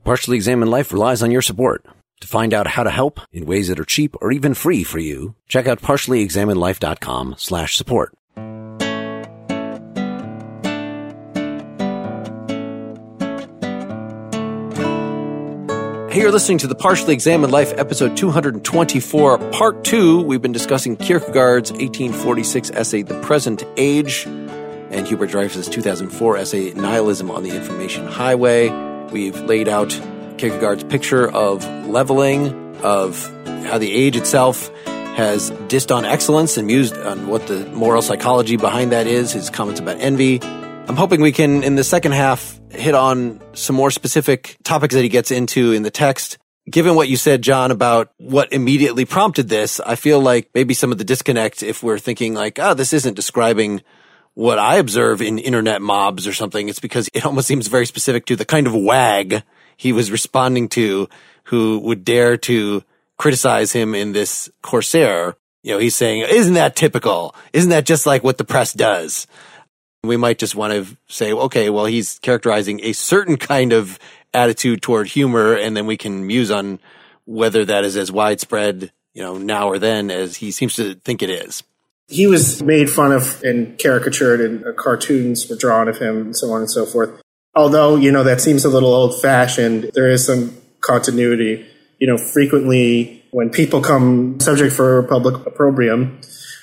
Partially Examined Life relies on your support. To find out how to help in ways that are cheap or even free for you, check out partiallyexaminedlife.com/support. Hey, you're listening to the Partially Examined Life, episode 224, part 2. We've been discussing Kierkegaard's 1846 essay, The Present Age, and Hubert Dreyfus' 2004 essay, Nihilism on the Information Highway. We've laid out Kierkegaard's picture of leveling, of how the age itself has dissed on excellence and mused on what the moral psychology behind that is, his comments about envy. I'm hoping we can, in the second half, hit on some more specific topics that he gets into in the text. Given what you said, John, about what immediately prompted this, I feel like maybe some of the disconnect, if we're thinking like, this isn't describing what I observe in internet mobs or something, it's because it almost seems very specific to the kind of wag he was responding to who would dare to criticize him in this Corsair. You know, he's saying, isn't that typical? Isn't that just like what the press does? We might just want to say, okay, well, he's characterizing a certain kind of attitude toward humor, and then we can muse on whether that is as widespread, now or then as he seems to think it is. He was made fun of and caricatured, and cartoons were drawn of him, and so on and so forth. Although, that seems a little old-fashioned, there is some continuity. Frequently when people come subject for public opprobrium,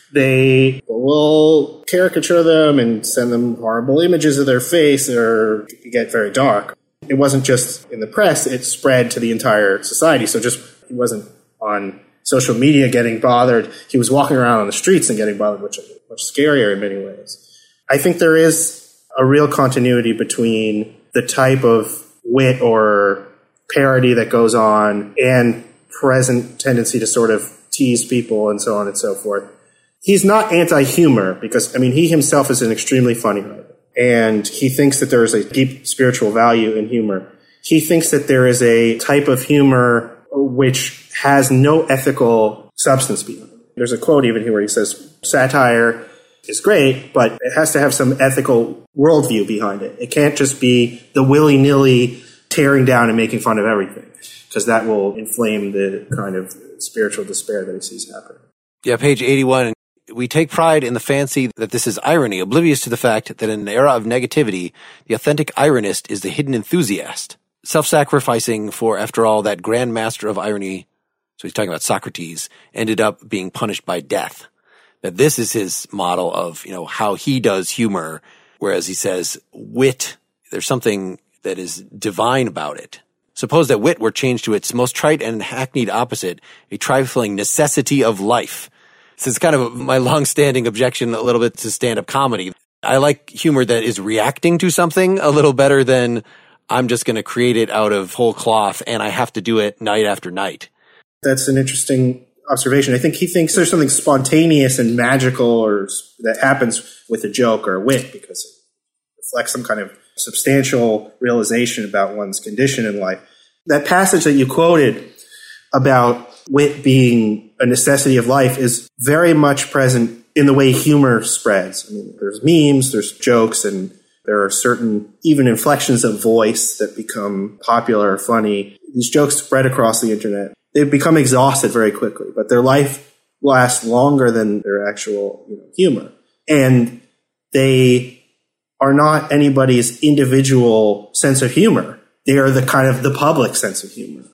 they will caricature them and send them horrible images of their face or get very dark. It wasn't just in the press, it spread to the entire society. So he wasn't on social media getting bothered. He was walking around on the streets and getting bothered, which is much scarier in many ways. I think there is a real continuity between the type of wit or parody that goes on and present tendency to sort of tease people and so on and so forth. He's not anti-humor because, he himself is an extremely funny writer. And he thinks that there is a deep spiritual value in humor. He thinks that there is a type of humor which has no ethical substance behind it. There's a quote even here where he says, satire is great, but it has to have some ethical worldview behind it. It can't just be the willy-nilly tearing down and making fun of everything, because that will inflame the kind of spiritual despair that he sees happening. Yeah, page 81. We take pride in the fancy that this is irony, oblivious to the fact that in an era of negativity, the authentic ironist is the hidden enthusiast, self-sacrificing for, after all, that grand master of irony, so he's talking about Socrates, ended up being punished by death. That this is his model of, how he does humor, whereas he says wit, there's something that is divine about it. Suppose that wit were changed to its most trite and hackneyed opposite, a trifling necessity of life. So it's kind of my long-standing objection a little bit to stand-up comedy. I like humor that is reacting to something a little better than I'm just going to create it out of whole cloth and I have to do it night after night. That's an interesting observation. I think he thinks there's something spontaneous and magical or that happens with a joke or a wit because it reflects some kind of substantial realization about one's condition in life. That passage that you quoted about wit being a necessity of life is very much present in the way humor spreads. There's memes, there's jokes, and there are certain even inflections of voice that become popular or funny. These jokes spread across the internet. They become exhausted very quickly, but their life lasts longer than their actual humor. And they are not anybody's individual sense of humor. They are the kind of the public sense of humor.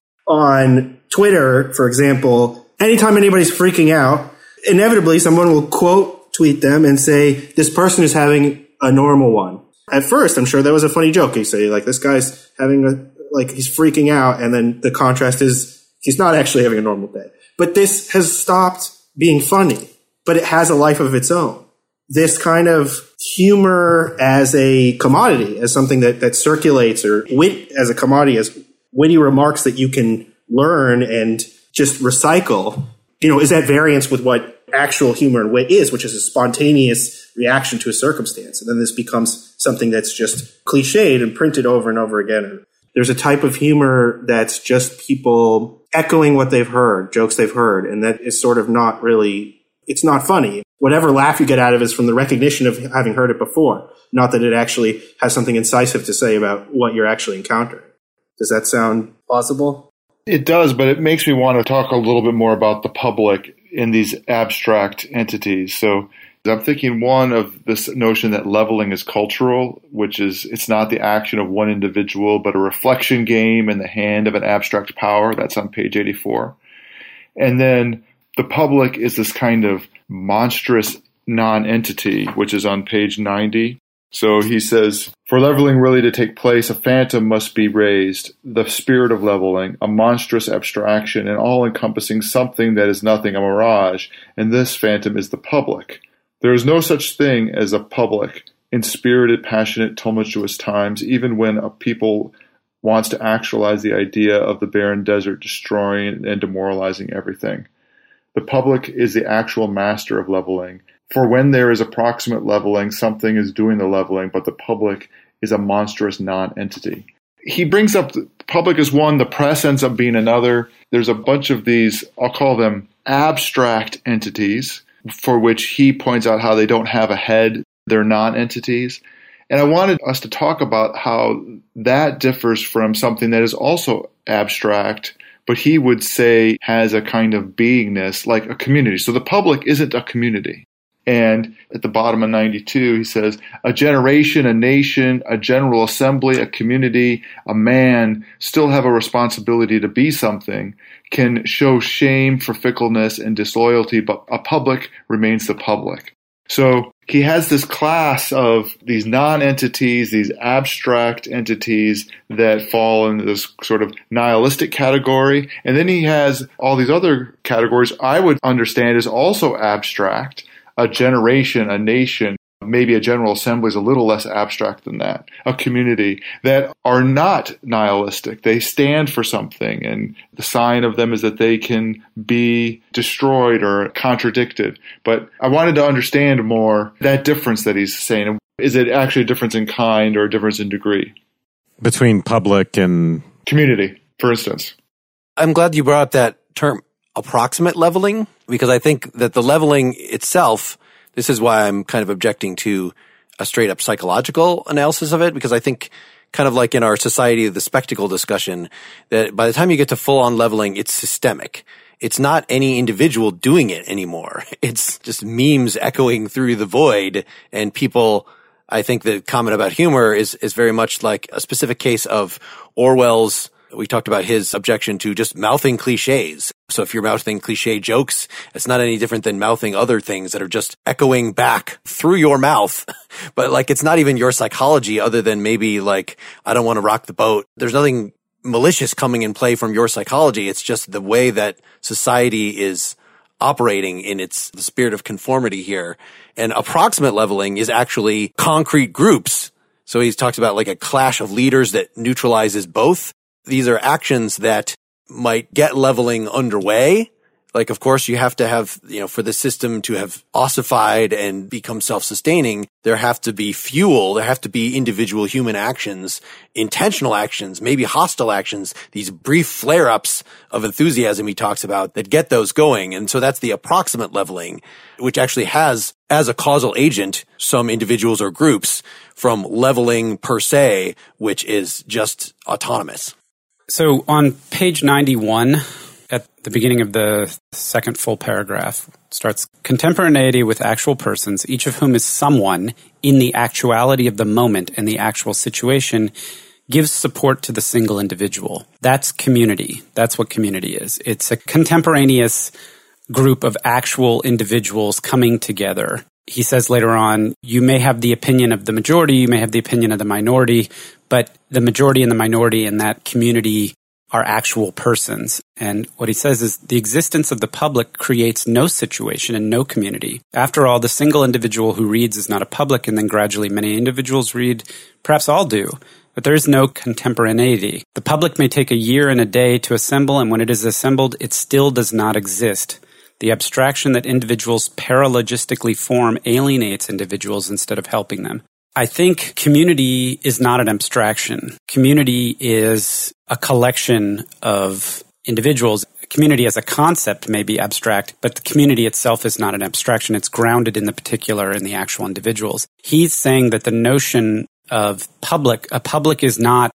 On Twitter, for example, anytime anybody's freaking out, inevitably someone will quote tweet them and say, this person is having a normal one. At first, I'm sure that was a funny joke. You say, this guy's having he's freaking out. And then the contrast is he's not actually having a normal day. But this has stopped being funny, but it has a life of its own. This kind of humor as a commodity, as something that circulates, or wit as a commodity, as witty remarks that you can learn and just recycle, is at variance with what actual humor and wit is, which is a spontaneous reaction to a circumstance. And then this becomes something that's just cliched and printed over and over again. There's a type of humor that's just people echoing what they've heard, jokes they've heard, and that is sort of not really, it's not funny. Whatever laugh you get out of it is from the recognition of having heard it before, not that it actually has something incisive to say about what you're actually encountering. Does that sound plausible? It does, but it makes me want to talk a little bit more about the public in these abstract entities. So I'm thinking one of this notion that leveling is cultural, which is it's not the action of one individual, but a reflection game in the hand of an abstract power. That's on page 84. And then the public is this kind of monstrous non-entity, which is on page 90. So he says, for leveling really to take place, a phantom must be raised, the spirit of leveling, a monstrous abstraction, and all-encompassing something that is nothing, a mirage, and this phantom is the public. There is no such thing as a public in spirited, passionate, tumultuous times, even when a people wants to actualize the idea of the barren desert destroying and demoralizing everything. The public is the actual master of leveling. For when there is approximate leveling, something is doing the leveling, but the public is a monstrous non-entity. He brings up the public as one, the press ends up being another. There's a bunch of these, I'll call them abstract entities, for which he points out how they don't have a head, they're non-entities. And I wanted us to talk about how that differs from something that is also abstract, but he would say has a kind of beingness, like a community. So the public isn't a community. And at the bottom of 92, he says, a generation, a nation, a general assembly, a community, a man still have a responsibility to be something, can show shame for fickleness and disloyalty, but a public remains the public. So he has this class of these non-entities, these abstract entities that fall into this sort of nihilistic category. And then he has all these other categories I would understand as also abstract. A generation, a nation, maybe a general assembly is a little less abstract than that. A community that are not nihilistic. They stand for something, and the sign of them is that they can be destroyed or contradicted. But I wanted to understand more that difference that he's saying. Is it actually a difference in kind or a difference in degree? Between public and community, for instance. I'm glad you brought up that term, approximate leveling, because I think that the leveling itself, this is why I'm kind of objecting to a straight up psychological analysis of it, because I think kind of like in our society of the spectacle discussion, that by the time you get to full on leveling, it's systemic. It's not any individual doing it anymore. It's just memes echoing through the void, and people, I think the comment about humor is very much like a specific case of Orwell's. We talked about his objection to just mouthing cliches. So if you're mouthing cliche jokes, it's not any different than mouthing other things that are just echoing back through your mouth. But like, it's not even your psychology other than maybe like, I don't want to rock the boat. There's nothing malicious coming in play from your psychology. It's just the way that society is operating in the spirit of conformity here. And approximate leveling is actually concrete groups. So he talks about like a clash of leaders that neutralizes both. These are actions that might get leveling underway. Like, of course, you have to have, for the system to have ossified and become self-sustaining, there have to be fuel. There have to be individual human actions, intentional actions, maybe hostile actions, these brief flare-ups of enthusiasm he talks about that get those going. And so that's the approximate leveling, which actually has, as a causal agent, some individuals or groups from leveling per se, which is just autonomous. So on page 91, at the beginning of the second full paragraph, starts contemporaneity with actual persons, each of whom is someone in the actuality of the moment and the actual situation, gives support to the single individual. That's community. That's what community is. It's a contemporaneous group of actual individuals coming together. He says later on, you may have the opinion of the majority, you may have the opinion of the minority, but the majority and the minority in that community are actual persons. And what he says is the existence of the public creates no situation and no community. After all, the single individual who reads is not a public, and then gradually many individuals read, perhaps all do. But there is no contemporaneity. The public may take a year and a day to assemble, and when it is assembled, it still does not exist. The abstraction that individuals paralogistically form alienates individuals instead of helping them. I think community is not an abstraction. Community is a collection of individuals. Community as a concept may be abstract, but the community itself is not an abstraction. It's grounded in the particular, in the actual individuals. He's saying that the notion of a public is not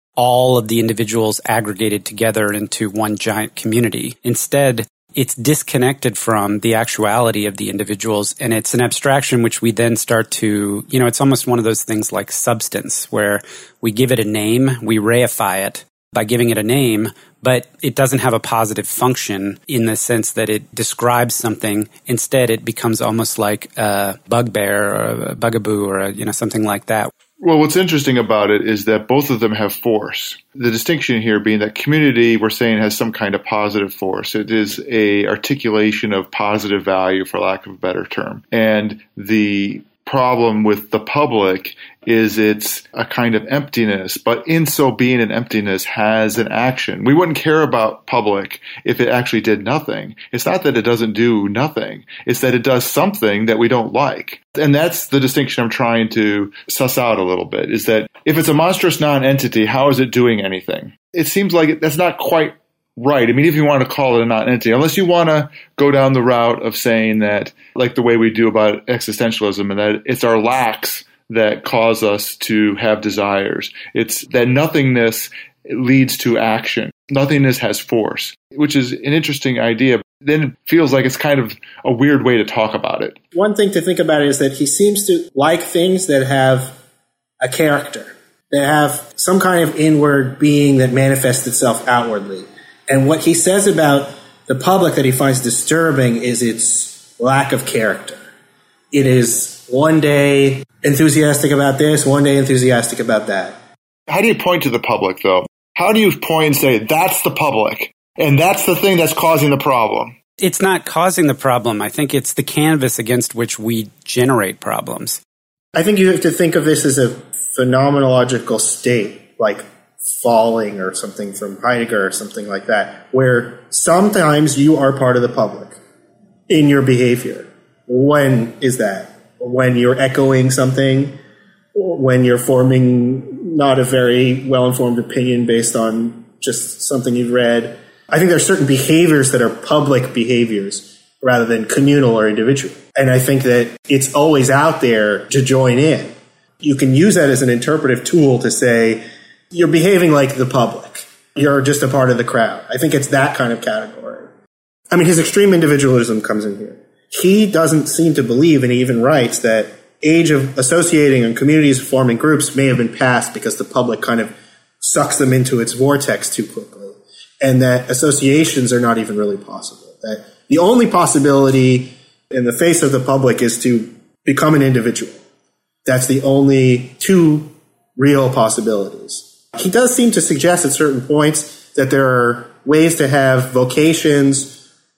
all of the individuals aggregated together into one giant community. Instead, it's disconnected from the actuality of the individuals, and it's an abstraction which we then start to, it's almost one of those things like substance, where we give it a name, we reify it by giving it a name, but it doesn't have a positive function in the sense that it describes something. Instead, it becomes almost like a bugbear or a bugaboo or something like that. Well, what's interesting about it is that both of them have force. The distinction here being that community, we're saying, has some kind of positive force. It is a articulation of positive value, for lack of a better term. And the problem with the public is it's a kind of emptiness, but in so being an emptiness has an action. We wouldn't care about public if it actually did nothing. It's not that it doesn't do nothing. It's that it does something that we don't like. And that's the distinction I'm trying to suss out a little bit, is that if it's a monstrous non-entity, how is it doing anything? It seems like that's not quite right. I mean, if you want to call it a non-entity, unless you want to go down the route of saying that, like the way we do about existentialism, and that it's our lacks that cause us to have desires. It's that nothingness leads to action. Nothingness has force, which is an interesting idea. Then it feels like it's kind of a weird way to talk about it. One thing to think about is that he seems to like things that have a character, that have some kind of inward being that manifests itself outwardly. And what he says about the public that he finds disturbing is its lack of character. It is one day enthusiastic about this, one day enthusiastic about that. How do you point to the public, though? How do you point and say, that's the public, and that's the thing that's causing the problem? It's not causing the problem. I think it's the canvas against which we generate problems. I think you have to think of this as a phenomenological state, like falling or something from Heidegger or something like that, where sometimes you are part of the public in your behavior. When is that? When you're echoing something, when you're forming not a very well-informed opinion based on just something you've read. I think there are certain behaviors that are public behaviors rather than communal or individual. And I think that it's always out there to join in. You can use that as an interpretive tool to say, you're behaving like the public. You're just a part of the crowd. I think it's that kind of category. I mean, his extreme individualism comes in here. He doesn't seem to believe, and he even writes, that age of associating and communities forming groups may have been past because the public kind of sucks them into its vortex too quickly, and that associations are not even really possible. That the only possibility in the face of the public is to become an individual. That's the only two real possibilities. He does seem to suggest at certain points that there are ways to have vocations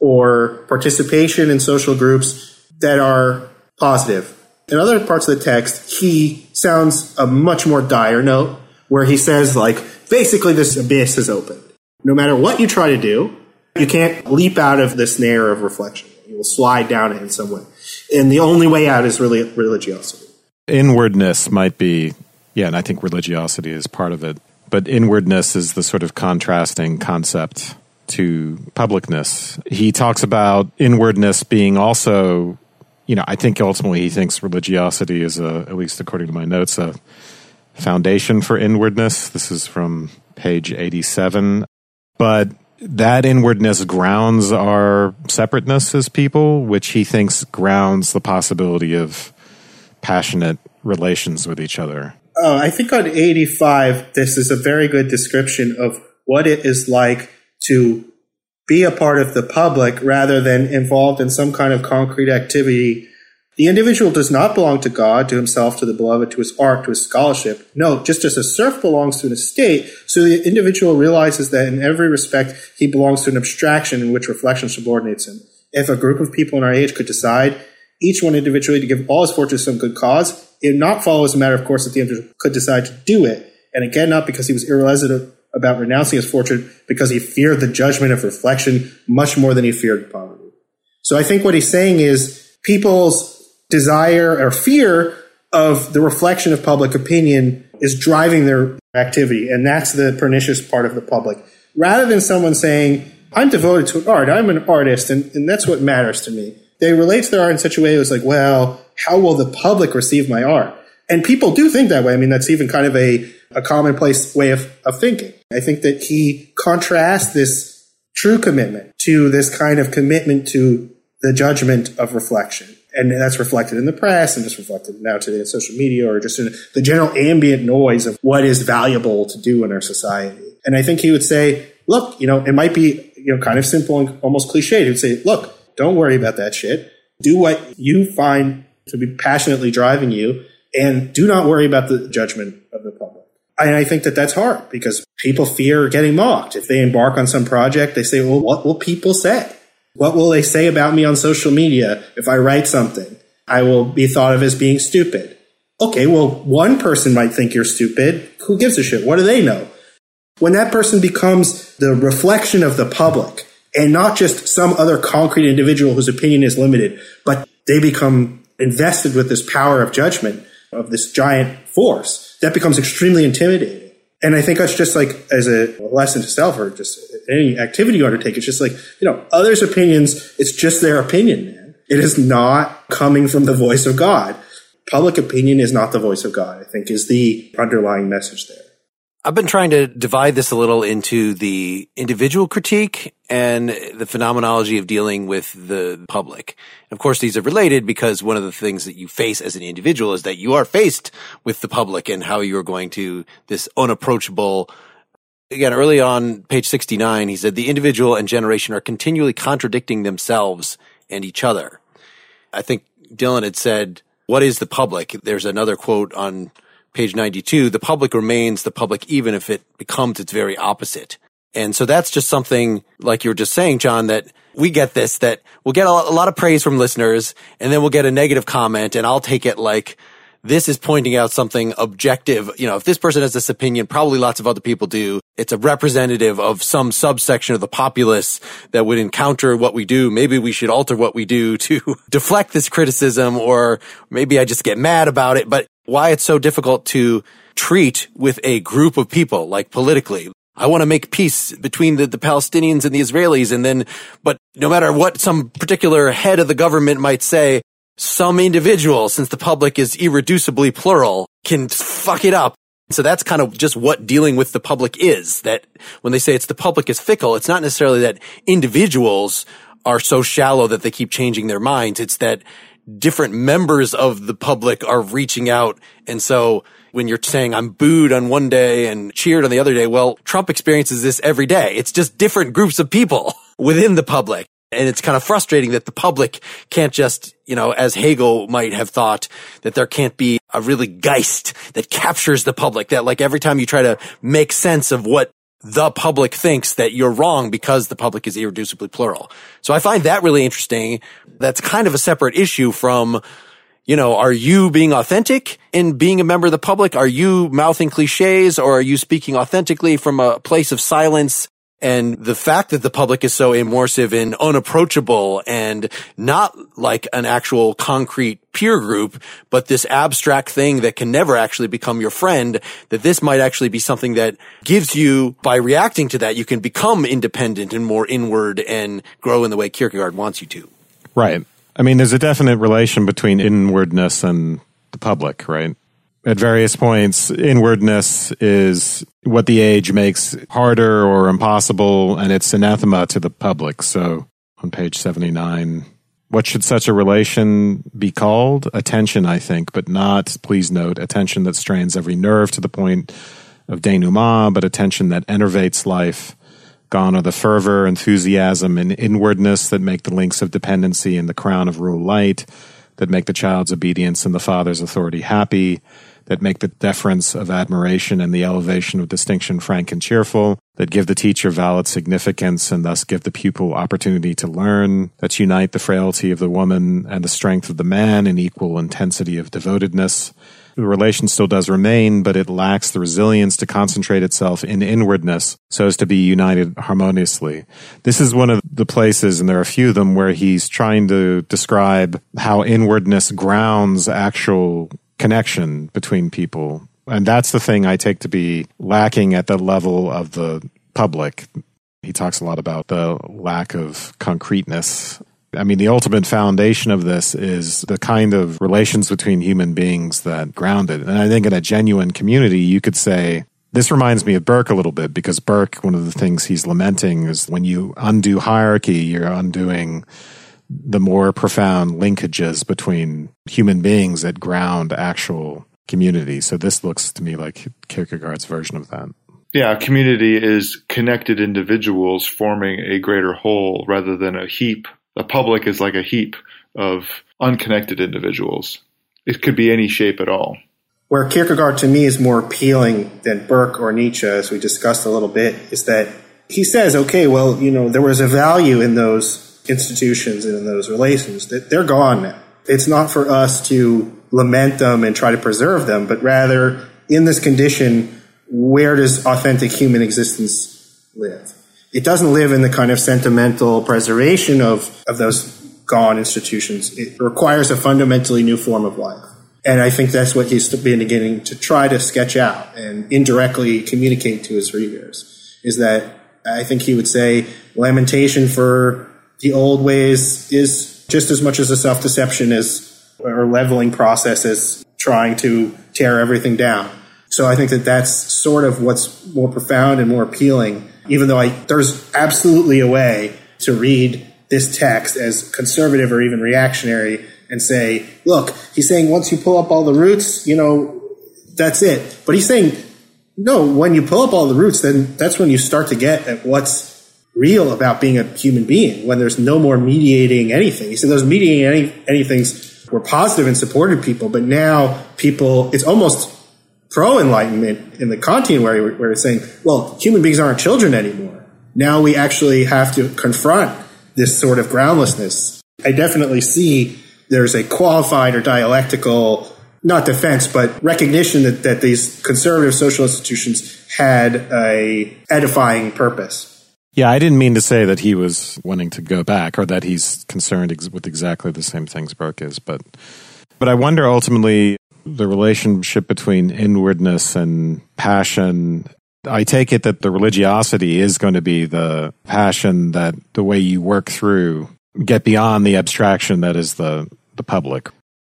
or participation in social groups that are positive. In other parts of the text, he sounds a much more dire note, where he says, like, basically this abyss is open. No matter what you try to do, you can't leap out of the snare of reflection. You will slide down it in some way. And the only way out is really religiosity. Inwardness might be, and I think religiosity is part of it, but inwardness is the sort of contrasting concept to publicness. He talks about inwardness being also, I think ultimately he thinks religiosity is, at least according to my notes, a foundation for inwardness. This is from page 87. But that inwardness grounds our separateness as people, which he thinks grounds the possibility of passionate relations with each other. Oh, I think on 85, this is a very good description of what it is like to be a part of the public rather than involved in some kind of concrete activity. The individual does not belong to God, to himself, to the beloved, to his art, to his scholarship. No, just as a serf belongs to an estate, so the individual realizes that in every respect he belongs to an abstraction in which reflection subordinates him. If a group of people in our age could decide, each one individually, to give all his fortune to some good cause, it would not follow as a matter of course that the individual could decide to do it. And again, not because he was irresolute about renouncing his fortune, because he feared the judgment of reflection much more than he feared poverty. So I think what he's saying is people's desire or fear of the reflection of public opinion is driving their activity, and that's the pernicious part of the public. Rather than someone saying, I'm devoted to art, I'm an artist, and that's what matters to me. They relate to their art in such a way it was like, well, how will the public receive my art? And people do think that way. I mean, that's even kind of a a commonplace way of thinking. I think that he contrasts this true commitment to this kind of commitment to the judgment of reflection. And that's reflected in the press, and it's reflected now today in social media, or just in the general ambient noise of what is valuable to do in our society. And I think he would say, look, it might be, kind of simple and almost cliched. He would say, look, don't worry about that shit. Do what you find to be passionately driving you, and do not worry about the judgment of the public. And I think that that's hard because people fear getting mocked. If they embark on some project, they say, well, what will people say? What will they say about me on social media if I write something? I will be thought of as being stupid. Okay, well, one person might think you're stupid. Who gives a shit? What do they know? When that person becomes the reflection of the public and not just some other concrete individual whose opinion is limited, but they become invested with this power of judgment of this giant force, that becomes extremely intimidating. And I think that's just like as a lesson to self, or just any activity you undertake. It's just like, others' opinions, it's just their opinion, man. It is not coming from the voice of God. Public opinion is not the voice of God, I think, is the underlying message there. I've been trying to divide this a little into the individual critique and the phenomenology of dealing with the public. Of course, these are related because one of the things that you face as an individual is that you are faced with the public and how you're going to this unapproachable. Again, early on, page 69, he said, the individual and generation are continually contradicting themselves and each other. I think Dylan had said, what is the public? There's another quote on page 92, the public remains the public even if it becomes its very opposite. And so that's just something, like you were just saying, John, that we get this, that we'll get a lot of praise from listeners, and then we'll get a negative comment, and I'll take it like this is pointing out something objective. If this person has this opinion, probably lots of other people do. It's a representative of some subsection of the populace that would encounter what we do. Maybe we should alter what we do to deflect this criticism, or maybe I just get mad about it. But why it's so difficult to treat with a group of people, like politically. I want to make peace between the Palestinians and the Israelis, but no matter what some particular head of the government might say, some individual, since the public is irreducibly plural, can fuck it up. So that's kind of just what dealing with the public is, that when they say the public is fickle, it's not necessarily that individuals are so shallow that they keep changing their minds. It's that different members of the public are reaching out. And so when you're saying I'm booed on one day and cheered on the other day, well, Trump experiences this every day. It's just different groups of people within the public. And it's kind of frustrating that the public can't just, as Hegel might have thought, that there can't be a really Geist that captures the public, that like every time you try to make sense of what the public thinks, that you're wrong because the public is irreducibly plural. So I find that really interesting. That's kind of a separate issue from, are you being authentic in being a member of the public? Are you mouthing cliches, or are you speaking authentically from a place of silence? And the fact that the public is so immersive and unapproachable and not like an actual concrete peer group, but this abstract thing that can never actually become your friend, that this might actually be something that gives you, by reacting to that, you can become independent and more inward and grow in the way Kierkegaard wants you to. Right. I mean, there's a definite relation between inwardness and the public, right? At various points, inwardness is what the age makes harder or impossible, and it's anathema to the public. So on page 79, what should such a relation be called? Attention, I think, but not, please note, attention that strains every nerve to the point of denouement, but attention that enervates life. Gone are the fervor, enthusiasm, and inwardness that make the links of dependency and the crown of rule light, that make the child's obedience and the father's authority happy, that make the deference of admiration and the elevation of distinction frank and cheerful, that give the teacher valid significance and thus give the pupil opportunity to learn, that unite the frailty of the woman and the strength of the man in equal intensity of devotedness. The relation still does remain, but it lacks the resilience to concentrate itself in inwardness so as to be united harmoniously. This is one of the places, and there are a few of them, where he's trying to describe how inwardness grounds actual connection between people. And that's the thing I take to be lacking at the level of the public. He talks a lot about the lack of concreteness I mean, the ultimate foundation of this is the kind of relations between human beings that ground it. And I think in a genuine community, you could say, this reminds me of Burke a little bit, because Burke, one of the things he's lamenting is when you undo hierarchy, you're undoing the more profound linkages between human beings that ground actual community. So this looks to me like Kierkegaard's version of that. Yeah, community is connected individuals forming a greater whole rather than a heap. A public is like a heap of unconnected individuals. It could be any shape at all. Where Kierkegaard to me is more appealing than Burke or Nietzsche, as we discussed a little bit, is that he says, okay, well, there was a value in those institutions and in those relations. That they're gone now. It's not for us to lament them and try to preserve them, but rather in this condition, where does authentic human existence live? It doesn't live in the kind of sentimental preservation of those gone institutions. It requires a fundamentally new form of life. And I think that's what he's beginning to try to sketch out and indirectly communicate to his readers, is that I think he would say lamentation for the old ways is just as much as a self-deception or leveling process as trying to tear everything down. So I think that that's sort of what's more profound and more appealing, even though there's absolutely a way to read this text as conservative or even reactionary and say, look, he's saying once you pull up all the roots, that's it. But he's saying, no, when you pull up all the roots, then that's when you start to get at what's real about being a human being, when there's no more mediating anything. He said those mediating anythings were positive and supported people, but now it's almost pro-enlightenment in the Kantian where it's saying, well, human beings aren't children anymore. Now we actually have to confront this sort of groundlessness. I definitely see there's a qualified or dialectical, not defense, but recognition that these conservative social institutions had a edifying purpose. Yeah, I didn't mean to say that he was wanting to go back or that he's concerned with exactly the same things Burke is, but I wonder ultimately the relationship between inwardness and passion. I take it that the religiosity is going to be the passion, that the way you work through, get beyond the abstraction that is the public.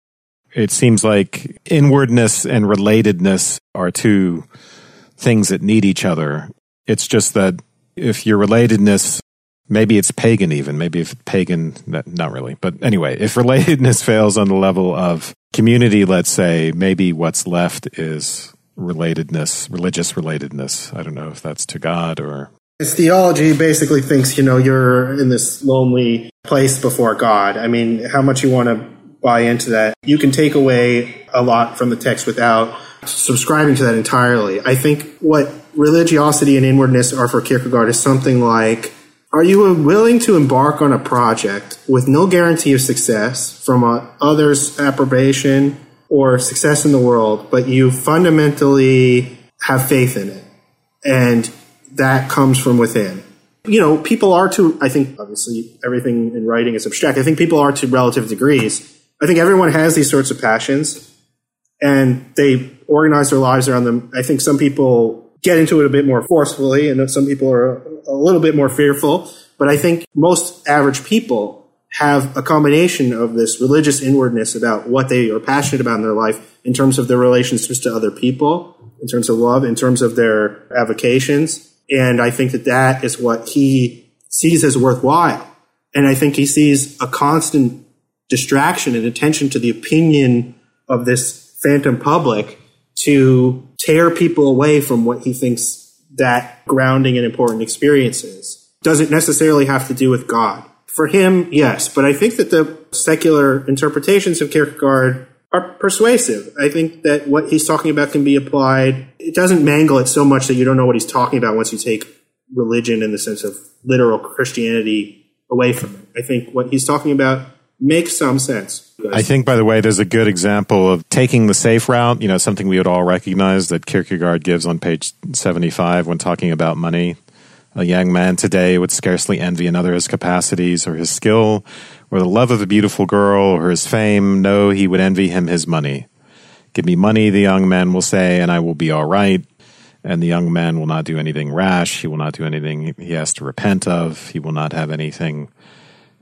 It seems like inwardness and relatedness are two things that need each other. It's just that if your relatedness, maybe it's pagan even, maybe if pagan, not really. But anyway, if relatedness fails on the level of community, let's say, maybe what's left is relatedness, religious relatedness. I don't know if that's to God or... His theology basically thinks, you're in this lonely place before God. I mean, how much you want to buy into that? You can take away a lot from the text without subscribing to that entirely. I think what religiosity and inwardness are for Kierkegaard is something like, are you willing to embark on a project with no guarantee of success from others' approbation or success in the world, but you fundamentally have faith in it, and that comes from within? People are to, I think, obviously everything in writing is abstract. I think people are to relative degrees. I think everyone has these sorts of passions, and they organize their lives around them. I think some people get into it a bit more forcefully, and some people are a little bit more fearful. But I think most average people have a combination of this religious inwardness about what they are passionate about in their life in terms of their relationships to other people, in terms of love, in terms of their avocations. And I think that is what he sees as worthwhile. And I think he sees a constant distraction and attention to the opinion of this phantom public to tear people away from what he thinks that grounding and important experience is. Does it necessarily have to do with God? For him, yes. But I think that the secular interpretations of Kierkegaard are persuasive. I think that what he's talking about can be applied. It doesn't mangle it so much that you don't know what he's talking about once you take religion in the sense of literal Christianity away from it. I think what he's talking about makes some sense. I think, by the way, there's a good example of taking the safe route, something we would all recognize that Kierkegaard gives on page 75 when talking about money. A young man today would scarcely envy another his capacities or his skill or the love of a beautiful girl or his fame. No, he would envy him his money. Give me money, the young man will say, and I will be all right. And the young man will not do anything rash. He will not do anything he has to repent of. He will not have anything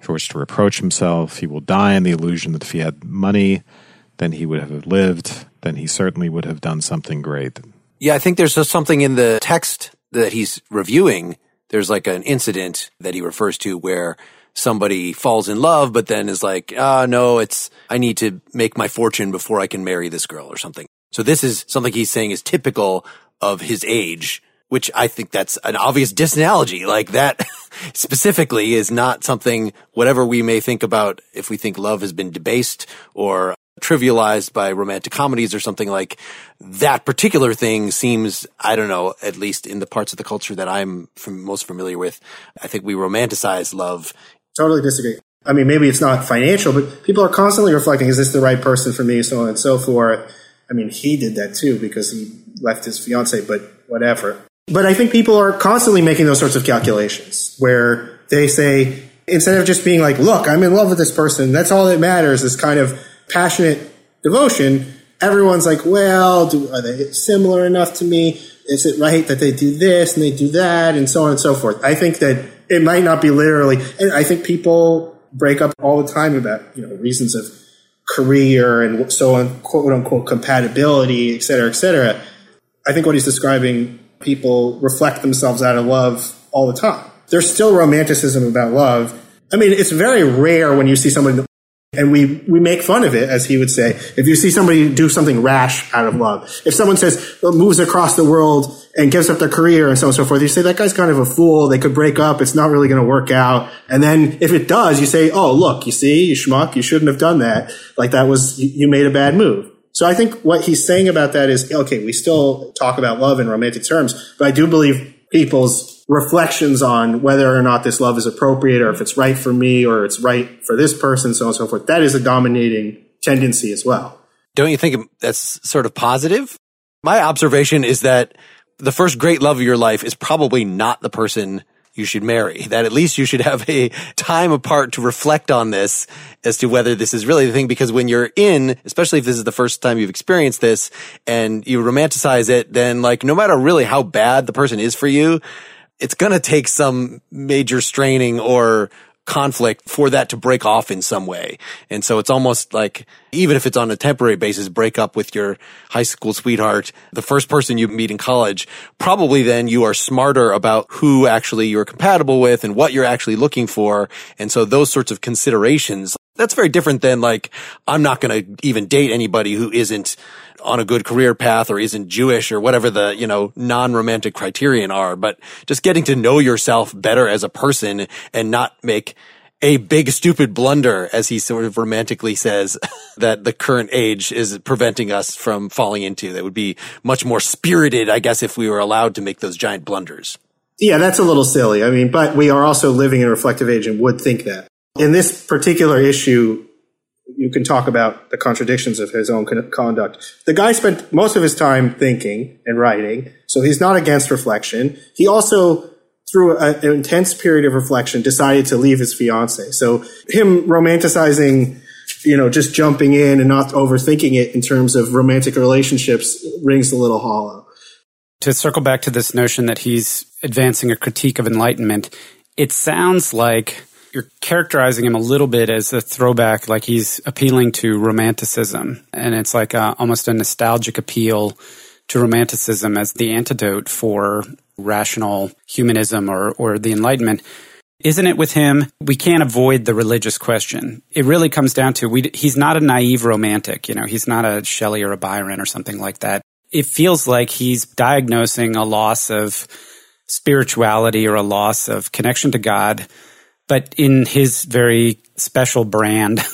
forced to reproach himself. He will die in the illusion that if he had money, then he would have lived, then he certainly would have done something great. Yeah, I think there's just something in the text that he's reviewing. There's like an incident that he refers to where somebody falls in love, but then is like, no, I need to make my fortune before I can marry this girl or something. So this is something he's saying is typical of his age, which I think that's an obvious disanalogy. Like that specifically is not something, whatever we may think about, if we think love has been debased or trivialized by romantic comedies or something, like that particular thing seems, I don't know, at least in the parts of the culture that I'm most familiar with, I think we romanticize love. Totally disagree. I mean, maybe it's not financial, but people are constantly reflecting, is this the right person for me, so on and so forth. I mean, he did that too because he left his fiance, but whatever. But I think people are constantly making those sorts of calculations where they say, instead of just being like, look, I'm in love with this person, that's all that matters, this kind of passionate devotion, everyone's like, well, are they similar enough to me? Is it right that they do this and they do that, and so on and so forth? I think that it might not be literally, and I think people break up all the time about, reasons of career and so on, quote unquote, compatibility, et cetera, et cetera. I think what he's describing, people reflect themselves out of love all the time. There's still romanticism about love. I mean, it's very rare when you see someone, and we make fun of it, as he would say, if you see somebody do something rash out of love. If someone says, moves across the world and gives up their career and so on and so forth, you say, that guy's kind of a fool. They could break up. It's not really going to work out. And then if it does, you say, oh, look, you see, you schmuck, you shouldn't have done that. Like that was, you made a bad move. So I think what he's saying about that is, okay, we still talk about love in romantic terms, but I do believe people's reflections on whether or not this love is appropriate or if it's right for me or it's right for this person, so on and so forth, that is a dominating tendency as well. Don't you think that's sort of positive? My observation is that the first great love of your life is probably not the person you should marry, that at least you should have a time apart to reflect on this as to whether this is really the thing. Because when you're in, especially if this is the first time you've experienced this and you romanticize it, then like no matter really how bad the person is for you, it's going to take some major straining or conflict for that to break off in some way. And so it's almost like, even if it's on a temporary basis, break up with your high school sweetheart, the first person you meet in college, probably then you are smarter about who actually you're compatible with and what you're actually looking for. And so those sorts of considerations, that's very different than like, I'm not going to even date anybody who isn't on a good career path or isn't Jewish or whatever the, non-romantic criterion are, but just getting to know yourself better as a person and not make a big stupid blunder, as he sort of romantically says, that the current age is preventing us from falling into. That would be much more spirited, I guess, if we were allowed to make those giant blunders. Yeah, that's a little silly. I mean, but we are also living in a reflective age and would think that. In this particular issue, you can talk about the contradictions of his own conduct. The guy spent most of his time thinking and writing, so he's not against reflection. He also, through an intense period of reflection, decided to leave his fiancée. So him romanticizing, just jumping in and not overthinking it in terms of romantic relationships rings a little hollow. To circle back to this notion that he's advancing a critique of enlightenment, it sounds like you're characterizing him a little bit as a throwback, like he's appealing to romanticism. And it's like almost a nostalgic appeal to romanticism as the antidote for rational humanism or the Enlightenment. Isn't it with him? We can't avoid the religious question. It really comes down to, he's not a naive romantic. He's not a Shelley or a Byron or something like that. It feels like he's diagnosing a loss of spirituality or a loss of connection to God, but in his very special brand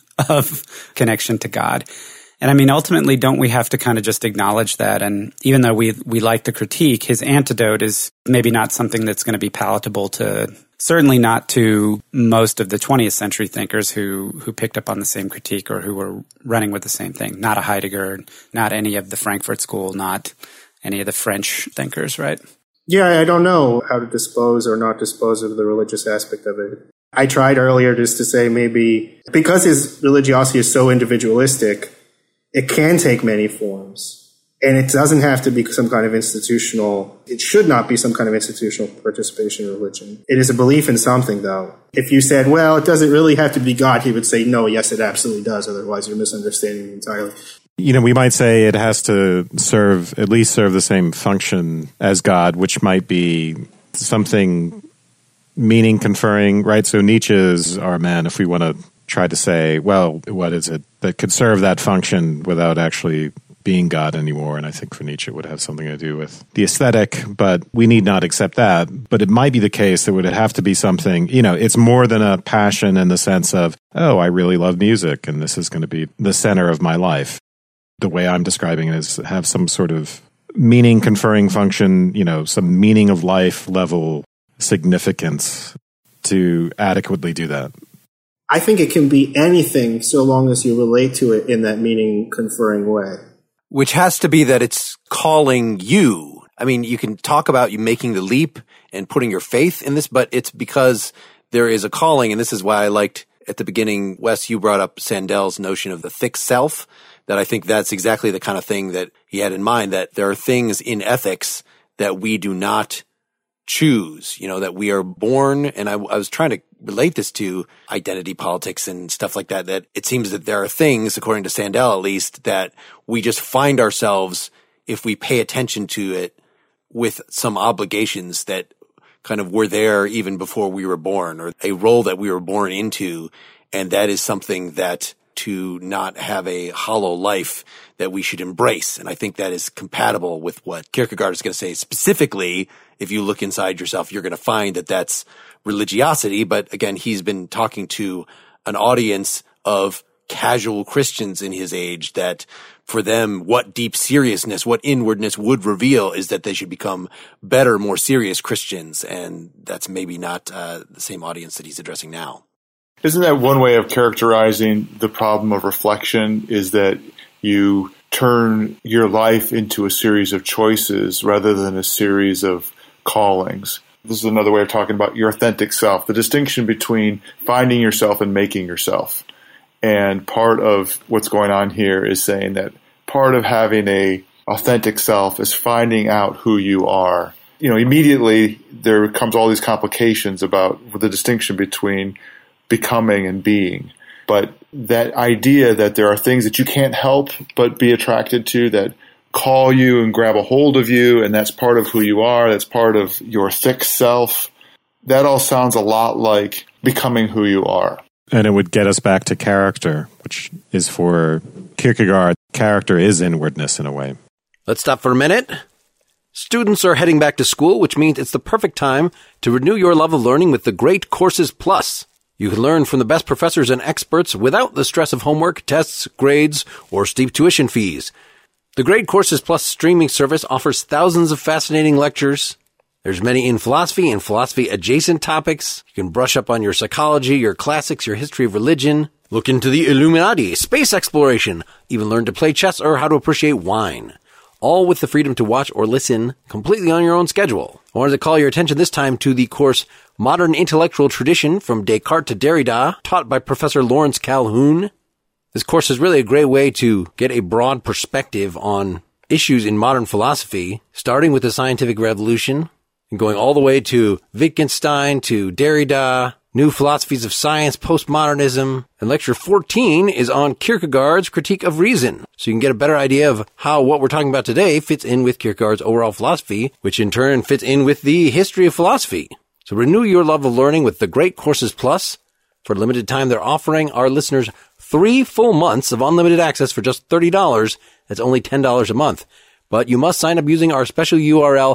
of connection to God. And I mean, ultimately, don't we have to kind of just acknowledge that? And even though we like the critique, his antidote is maybe not something that's going to be palatable to, certainly not to most of the 20th century thinkers who picked up on the same critique or who were running with the same thing. Not a Heidegger, not any of the Frankfurt School, not any of the French thinkers, right? Yeah, I don't know how to dispose or not dispose of the religious aspect of it. I tried earlier just to say maybe because his religiosity is so individualistic, it can take many forms. And it doesn't have to be some kind of it should not be some kind of institutional participation in religion. It is a belief in something, though. If you said, well, it doesn't really have to be God, he would say, no, yes, it absolutely does. Otherwise, you're misunderstanding it entirely. We might say it has to at least serve the same function as God, which might be something meaning conferring, right? So Nietzsche's our man if we want to try to say, well, what is it that could serve that function without actually being God anymore? And I think for Nietzsche it would have something to do with the aesthetic, but we need not accept that. But it might be the case that it would have to be something, it's more than a passion in the sense of, oh, I really love music and this is going to be the center of my life. The way I'm describing it is have some sort of meaning conferring function, some meaning of life level significance to adequately do that. I think it can be anything so long as you relate to it in that meaning conferring way. Which has to be that it's calling you. I mean, you can talk about you making the leap and putting your faith in this, but it's because there is a calling. And this is why I liked at the beginning, Wes, you brought up Sandel's notion of the thick self, that I think that's exactly the kind of thing that he had in mind, that there are things in ethics that we do not choose, that we are born. And I was trying to relate this to identity politics and stuff like that, that it seems that there are things, according to Sandel at least, that we just find ourselves, if we pay attention to it, with some obligations that kind of were there even before we were born, or a role that we were born into. And that is something that to not have a hollow life that we should embrace. And I think that is compatible with what Kierkegaard is going to say. Specifically, if you look inside yourself, you're going to find that that's religiosity. But again, he's been talking to an audience of casual Christians in his age, that for them, what deep seriousness, what inwardness would reveal is that they should become better, more serious Christians. And that's maybe not the same audience that he's addressing now. Isn't that one way of characterizing the problem of reflection, is that you turn your life into a series of choices rather than a series of callings? This is another way of talking about your authentic self, the distinction between finding yourself and making yourself. And part of what's going on here is saying that part of having a authentic self is finding out who you are. Immediately there comes all these complications about the distinction between becoming and being. But that idea that there are things that you can't help but be attracted to, that call you and grab a hold of you, and that's part of who you are, that's part of your thick self, that all sounds a lot like becoming who you are. And it would get us back to character, which is for Kierkegaard, character is inwardness in a way. Let's stop for a minute. Students are heading back to school, which means it's the perfect time to renew your love of learning with the Great Courses Plus. You can learn from the best professors and experts without the stress of homework, tests, grades, or steep tuition fees. The Great Courses Plus streaming service offers thousands of fascinating lectures. There's many in philosophy and philosophy-adjacent topics. You can brush up on your psychology, your classics, your history of religion. Look into the Illuminati, space exploration, even learn to play chess or how to appreciate wine. All with the freedom to watch or listen completely on your own schedule. I wanted to call your attention this time to the course Modern Intellectual Tradition from Descartes to Derrida, taught by Professor Lawrence Calhoun. This course is really a great way to get a broad perspective on issues in modern philosophy, starting with the scientific revolution and going all the way to Wittgenstein, to Derrida, new philosophies of science, postmodernism. And lecture 14 is on Kierkegaard's Critique of Reason. So you can get a better idea of how what we're talking about today fits in with Kierkegaard's overall philosophy, which in turn fits in with the history of philosophy. So renew your love of learning with the Great Courses Plus. For a limited time, they're offering our listeners 3 full months of unlimited access for just $30. That's only $10 a month. But you must sign up using our special URL,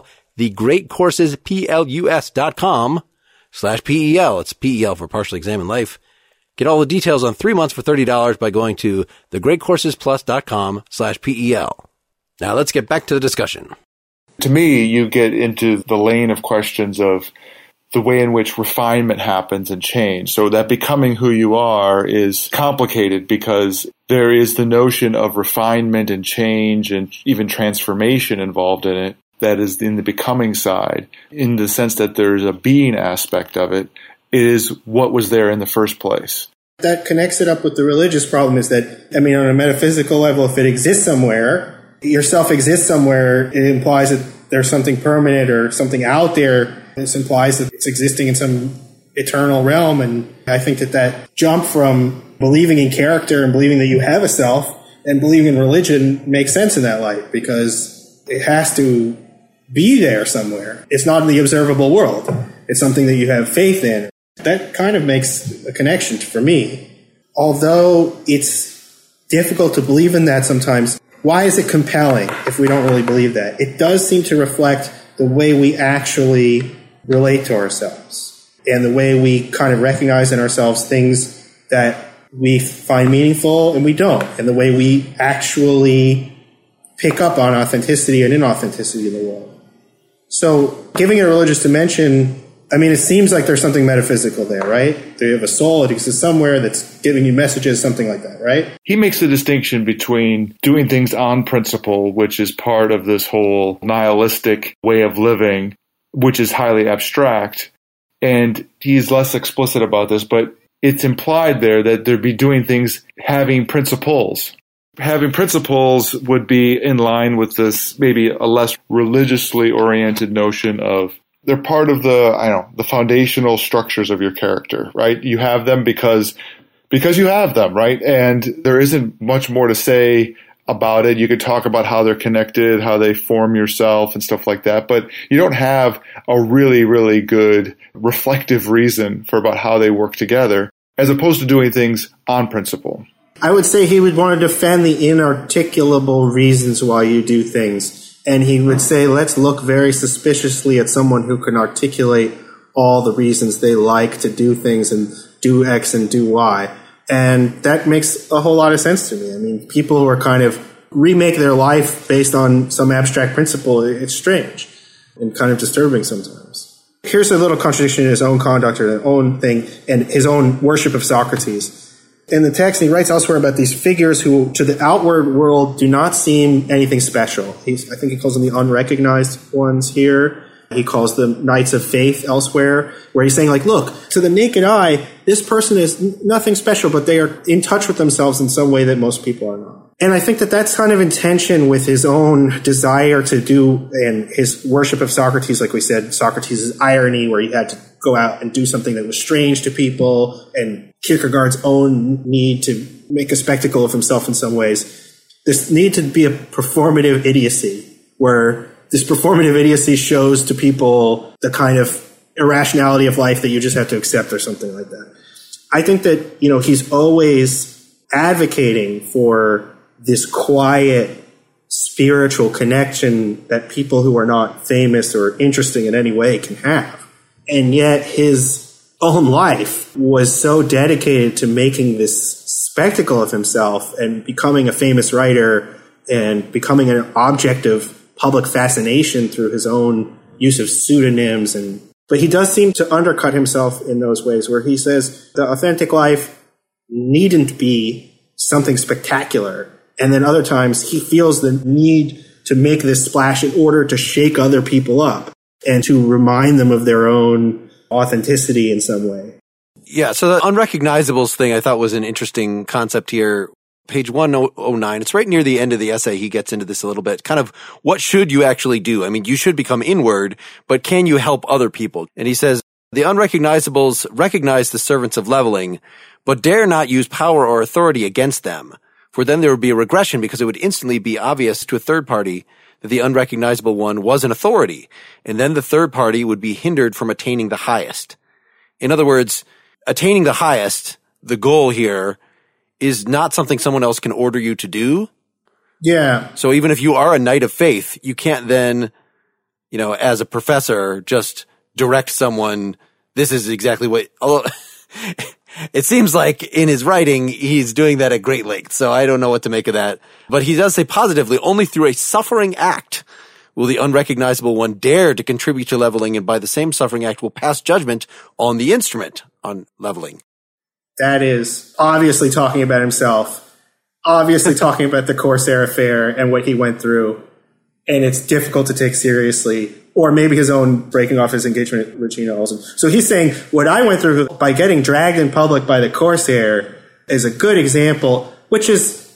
thegreatcoursesplus.com/PEL. It's PEL for Partially Examined Life. Get all the details on 3 months for $30 by going to thegreatcoursesplus.com/PEL. Now let's get back to the discussion. To me, you get into the lane of questions of the way in which refinement happens and change. So that becoming who you are is complicated because there is the notion of refinement and change and even transformation involved in it. That is in the becoming side, in the sense that there's a being aspect of it. It is what was there in the first place. That connects it up with the religious problem is that, on a metaphysical level, if it exists somewhere, yourself exists somewhere, it implies that there's something permanent or something out there. This implies that it's existing in some eternal realm. And I think that jump from believing in character and believing that you have a self and believing in religion makes sense in that light, because it has to be there somewhere. It's not in the observable world. It's something that you have faith in. That kind of makes a connection for me. Although it's difficult to believe in that sometimes, why is it compelling if we don't really believe that? It does seem to reflect the way we actually relate to ourselves and the way we kind of recognize in ourselves things that we find meaningful and we don't, and the way we actually pick up on authenticity and inauthenticity in the world. So giving it a religious dimension, I mean, it seems like there's something metaphysical there, right? You have a soul, it exists somewhere that's giving you messages, something like that, right? He makes the distinction between doing things on principle, which is part of this whole nihilistic way of living, which is highly abstract. And he's less explicit about this, but it's implied there that they'd be doing things having principles. Having principles would be in line with this, maybe a less religiously oriented notion of they're part of the foundational structures of your character, right? You have them because you have them, right? And there isn't much more to say about it. You could talk about how they're connected, how they form yourself and stuff like that, but you don't have a really, really good reflective reason for about how they work together, as opposed to doing things on principle. I would say he would want to defend the inarticulable reasons why you do things. And he would say, let's look very suspiciously at someone who can articulate all the reasons they like to do things and do X and do Y. And that makes a whole lot of sense to me. I mean, people who are kind of remake their life based on some abstract principle, it's strange and kind of disturbing sometimes. Here's a little contradiction in his own conduct or his own thing and his own worship of Socrates. In the text, he writes elsewhere about these figures who, to the outward world, do not seem anything special. I think he calls them the unrecognized ones here. He calls them knights of faith elsewhere, where he's saying, like, look, to the naked eye, this person is nothing special, but they are in touch with themselves in some way that most people are not. And I think that that's kind of in tension with his own desire to do, and his worship of Socrates, like we said, Socrates' irony, where he had to go out and do something that was strange to people, and Kierkegaard's own need to make a spectacle of himself in some ways. This need to be a performative idiocy, where this performative idiocy shows to people the kind of irrationality of life that you just have to accept or something like that. I think that, he's always advocating for this quiet spiritual connection that people who are not famous or interesting in any way can have. And yet his own life was so dedicated to making this spectacle of himself and becoming a famous writer and becoming an object of public fascination through his own use of pseudonyms. But he does seem to undercut himself in those ways where he says the authentic life needn't be something spectacular. And then other times he feels the need to make this splash in order to shake other people up and to remind them of their own authenticity in some way. Yeah, so the unrecognizables thing I thought was an interesting concept here. Page 109, it's right near the end of the essay. He gets into this a little bit. Kind of, what should you actually do? I mean, you should become inward, but can you help other people? And he says, the unrecognizables recognize the servants of leveling, but dare not use power or authority against them. For then there would be a regression because it would instantly be obvious to a third party that the unrecognizable one was an authority, and then the third party would be hindered from attaining the highest. In other words, attaining the highest, the goal here, is not something someone else can order you to do. Yeah. So even if you are a knight of faith, you can't then, as a professor, just direct someone, this is exactly what, although it seems like in his writing, he's doing that at great length. So I don't know what to make of that. But he does say positively, only through a suffering act will the unrecognizable one dare to contribute to leveling, and by the same suffering act will pass judgment on the instrument on leveling. That is obviously talking about himself, obviously talking about the Corsair affair and what he went through. And it's difficult to take seriously, or maybe his own breaking off his engagement with Regina Olsen. So he's saying what I went through by getting dragged in public by the Corsair is a good example, which is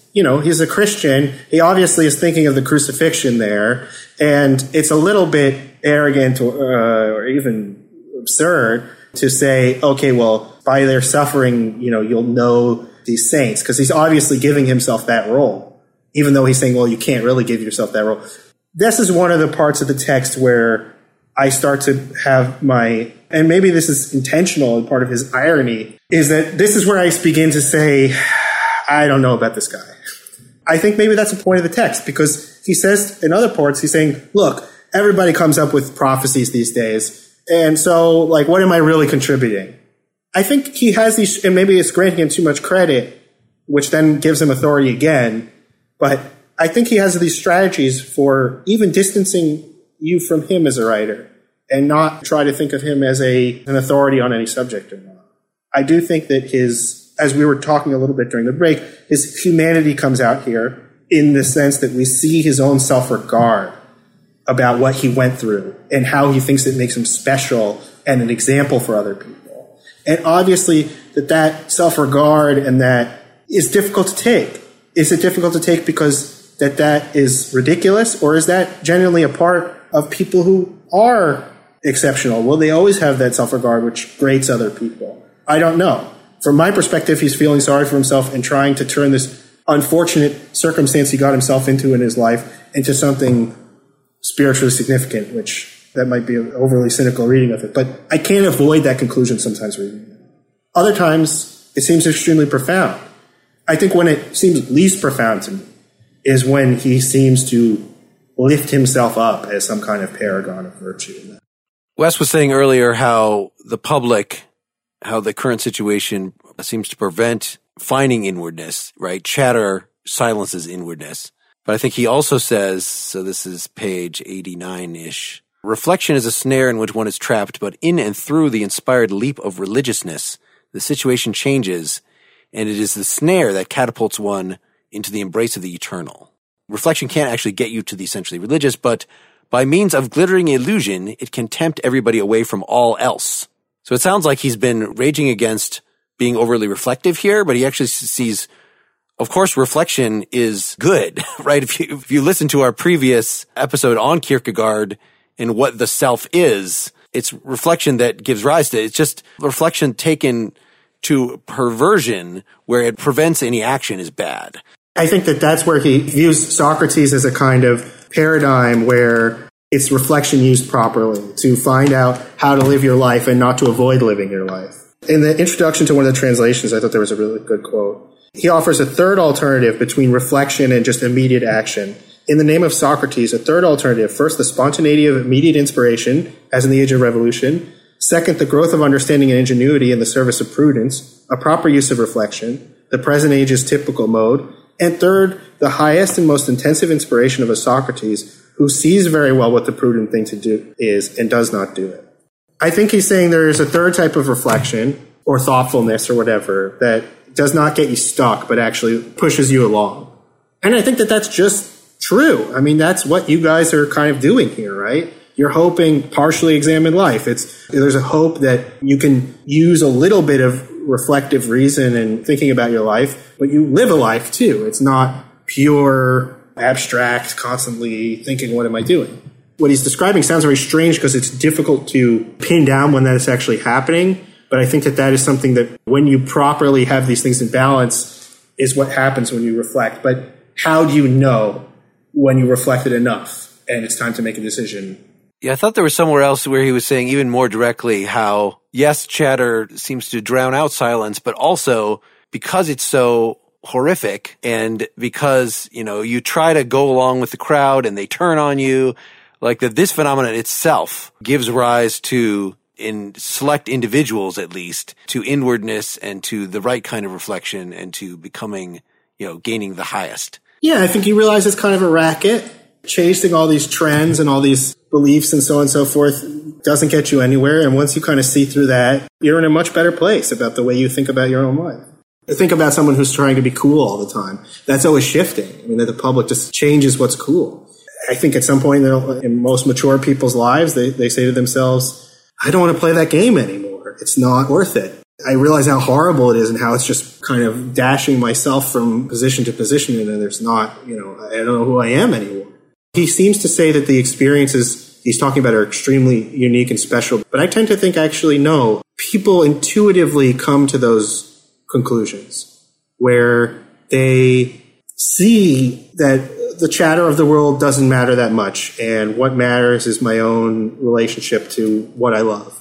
he's a Christian. He obviously is thinking of the crucifixion there. And it's a little bit arrogant or even absurd to say, okay, well, by their suffering, you'll know these saints, because he's obviously giving himself that role, even though he's saying, well, you can't really give yourself that role. This is one of the parts of the text where I start to have and maybe this is intentional and part of his irony, is that this is where I begin to say, I don't know about this guy. I think maybe that's the point of the text, because he says in other parts, he's saying, look, everybody comes up with prophecies these days. And so, what am I really contributing? I think he has these, and maybe it's granting him too much credit, which then gives him authority again. But I think he has these strategies for even distancing you from him as a writer and not try to think of him as an authority on any subject or not. I do think that as we were talking a little bit during the break, his humanity comes out here in the sense that we see his own self-regard about what he went through and how he thinks it makes him special and an example for other people. And obviously that self-regard and that is difficult to take. Is it difficult to take because that is ridiculous, or is that genuinely a part of people who are exceptional? Will they always have that self-regard which grates other people? I don't know. From my perspective, he's feeling sorry for himself and trying to turn this unfortunate circumstance he got himself into in his life into something spiritually significant, which that might be an overly cynical reading of it. But I can't avoid that conclusion sometimes reading it. Other times, it seems extremely profound. I think when it seems least profound to me is when he seems to lift himself up as some kind of paragon of virtue. Wes was saying earlier how the current situation seems to prevent finding inwardness, right? Chatter silences inwardness. But I think he also says, so this is page 89-ish, reflection is a snare in which one is trapped, but in and through the inspired leap of religiousness, the situation changes, and it is the snare that catapults one into the embrace of the eternal. Reflection can't actually get you to the essentially religious, but by means of glittering illusion, it can tempt everybody away from all else. So it sounds like he's been raging against being overly reflective here, but he actually sees, of course, reflection is good, right? If you listen to our previous episode on Kierkegaard and what the self is, it's reflection that gives rise to it. It's just reflection taken to perversion where it prevents any action is bad. I think that's where he views Socrates as a kind of paradigm where it's reflection used properly to find out how to live your life and not to avoid living your life. In the introduction to one of the translations, I thought there was a really good quote. He offers a third alternative between reflection and just immediate action. In the name of Socrates, a third alternative. First, the spontaneity of immediate inspiration, as in the age of revolution. Second, the growth of understanding and ingenuity in the service of prudence, a proper use of reflection, the present age's typical mode. And third, the highest and most intensive inspiration of a Socrates who sees very well what the prudent thing to do is and does not do it. I think he's saying there is a third type of reflection or thoughtfulness or whatever that does not get you stuck, but actually pushes you along. And I think that's just true. I mean, that's what you guys are kind of doing here, right? You're hoping partially examine life. There's a hope that you can use a little bit of reflective reason and thinking about your life, but you live a life too. It's not pure, abstract, constantly thinking, what am I doing? What he's describing sounds very strange because it's difficult to pin down when that is actually happening. But I think that is something that when you properly have these things in balance is what happens when you reflect. But how do you know when you reflected enough and it's time to make a decision? Yeah, I thought there was somewhere else where he was saying even more directly how, yes, chatter seems to drown out silence, but also because it's so horrific and because, you try to go along with the crowd and they turn on you, like that this phenomenon itself gives rise to, in select individuals at least, to inwardness and to the right kind of reflection and to becoming, gaining the highest. Yeah, I think he realizes it's kind of a racket. Chasing all these trends and all these beliefs and so on and so forth doesn't get you anywhere. And once you kind of see through that, you're in a much better place about the way you think about your own life. Think about someone who's trying to be cool all the time. That's always shifting. I mean, that the public just changes what's cool. I think at some point in most mature people's lives, they say to themselves, I don't want to play that game anymore. It's not worth it. I realize how horrible it is and how it's just kind of dashing myself from position to position, and then there's not, I don't know who I am anymore. He seems to say that the experiences he's talking about are extremely unique and special, but I tend to think actually no. People intuitively come to those conclusions where they see that the chatter of the world doesn't matter that much, and what matters is my own relationship to what I love.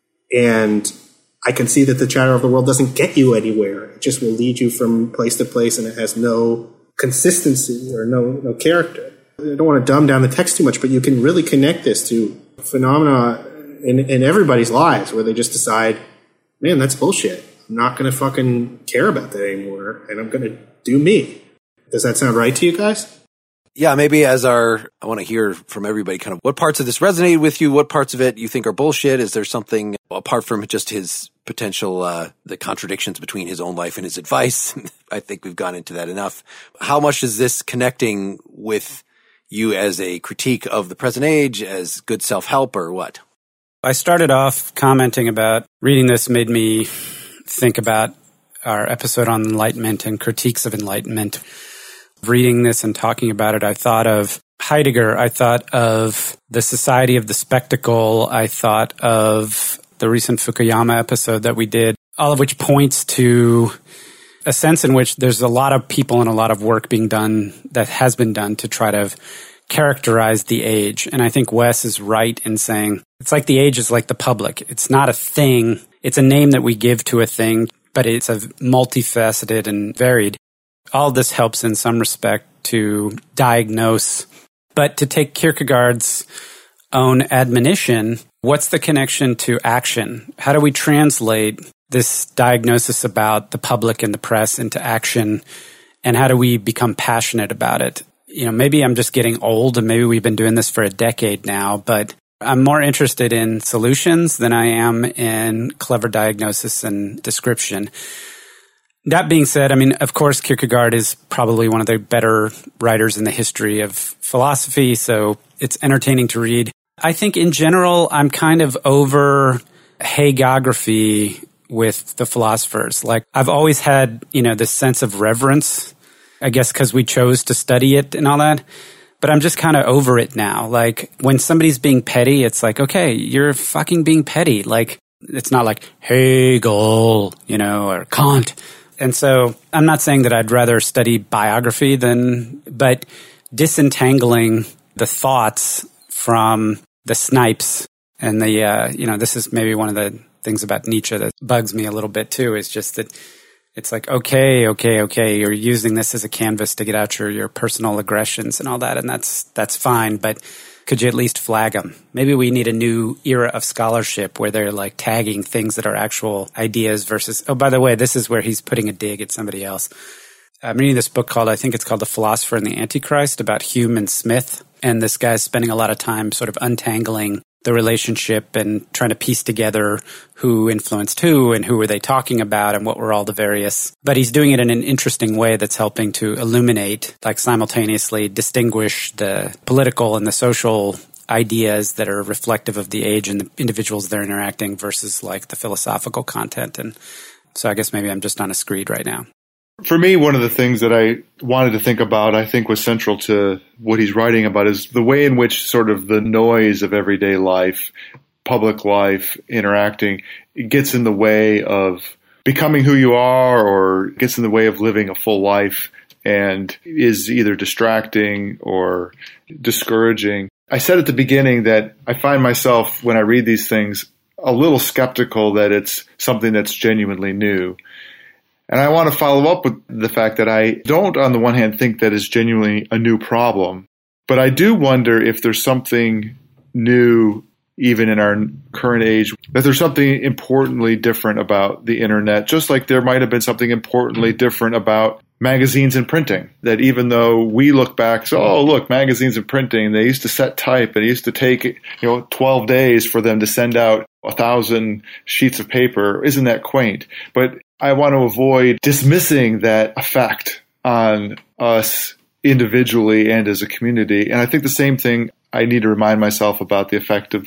And I can see that the chatter of the world doesn't get you anywhere. It just will lead you from place to place, and it has no consistency or no character. I don't want to dumb down the text too much, but you can really connect this to phenomena in everybody's lives where they just decide, man, that's bullshit. I'm not going to fucking care about that anymore, and I'm going to do me. Does that sound right to you guys? Yeah, maybe I want to hear from everybody kind of what parts of this resonated with you, what parts of it you think are bullshit. Is there something apart from just his potential, the contradictions between his own life and his advice? I think we've gone into that enough. How much is this connecting with you as a critique of the present age, as good self-help, or what? I started off commenting about reading this made me think about our episode on enlightenment and critiques of enlightenment. Reading this and talking about it, I thought of Heidegger. I thought of the Society of the Spectacle. I thought of the recent Fukuyama episode that we did, all of which points to a sense in which there's a lot of people and a lot of work being done that has been done to try to characterize the age. And I think Wes is right in saying it's like the age is like the public. It's not a thing. It's a name that we give to a thing, but it's a multifaceted and varied. All this helps in some respect to diagnose, but to take Kierkegaard's own admonition, what's the connection to action? How do we translate this diagnosis about the public and the press into action? And how do we become passionate about it? Maybe I'm just getting old and maybe we've been doing this for a decade now, but I'm more interested in solutions than I am in clever diagnosis and description. That being said, of course, Kierkegaard is probably one of the better writers in the history of philosophy, so it's entertaining to read. I think in general, I'm kind of over hagiography with the philosophers. Like, I've always had, this sense of reverence, I guess because we chose to study it and all that. But I'm just kind of over it now. Like, when somebody's being petty, it's like, okay, you're fucking being petty. Like, it's not like Hegel, or Kant. And so I'm not saying that I'd rather study biography but disentangling the thoughts from the snipes and this is maybe one of the things about Nietzsche that bugs me a little bit too, is just that it's like, okay, you're using this as a canvas to get out your personal aggressions and all that, and that's fine, but could you at least flag them? Maybe we need a new era of scholarship where they're like tagging things that are actual ideas versus, oh, by the way, this is where he's putting a dig at somebody else. I'm reading this book I think it's called The Philosopher and the Antichrist, about Hume and Smith. And this guy's spending a lot of time sort of untangling the relationship and trying to piece together who influenced who and who were they talking about and what were all the various. But he's doing it in an interesting way that's helping to illuminate, like simultaneously distinguish the political and the social ideas that are reflective of the age and the individuals they're interacting versus like the philosophical content. And so I guess maybe I'm just on a screed right now. For me, one of the things that I wanted to think about, I think was central to what he's writing about, is the way in which sort of the noise of everyday life, public life, interacting, it gets in the way of becoming who you are, or gets in the way of living a full life, and is either distracting or discouraging. I said at the beginning that I find myself, when I read these things, a little skeptical that it's something that's genuinely new. And I want to follow up with the fact that I don't, on the one hand, think that is genuinely a new problem, but I do wonder if there's something new, even in our current age, that there's something importantly different about the internet, just like there might have been something importantly different about magazines and printing. That even though we look back, so, oh, look, magazines and printing, they used to set type, and it used to take 12 days for them to send out 1,000 sheets of paper. Isn't that quaint? But I want to avoid dismissing that effect on us individually and as a community. And I think the same thing I need to remind myself about the effect of the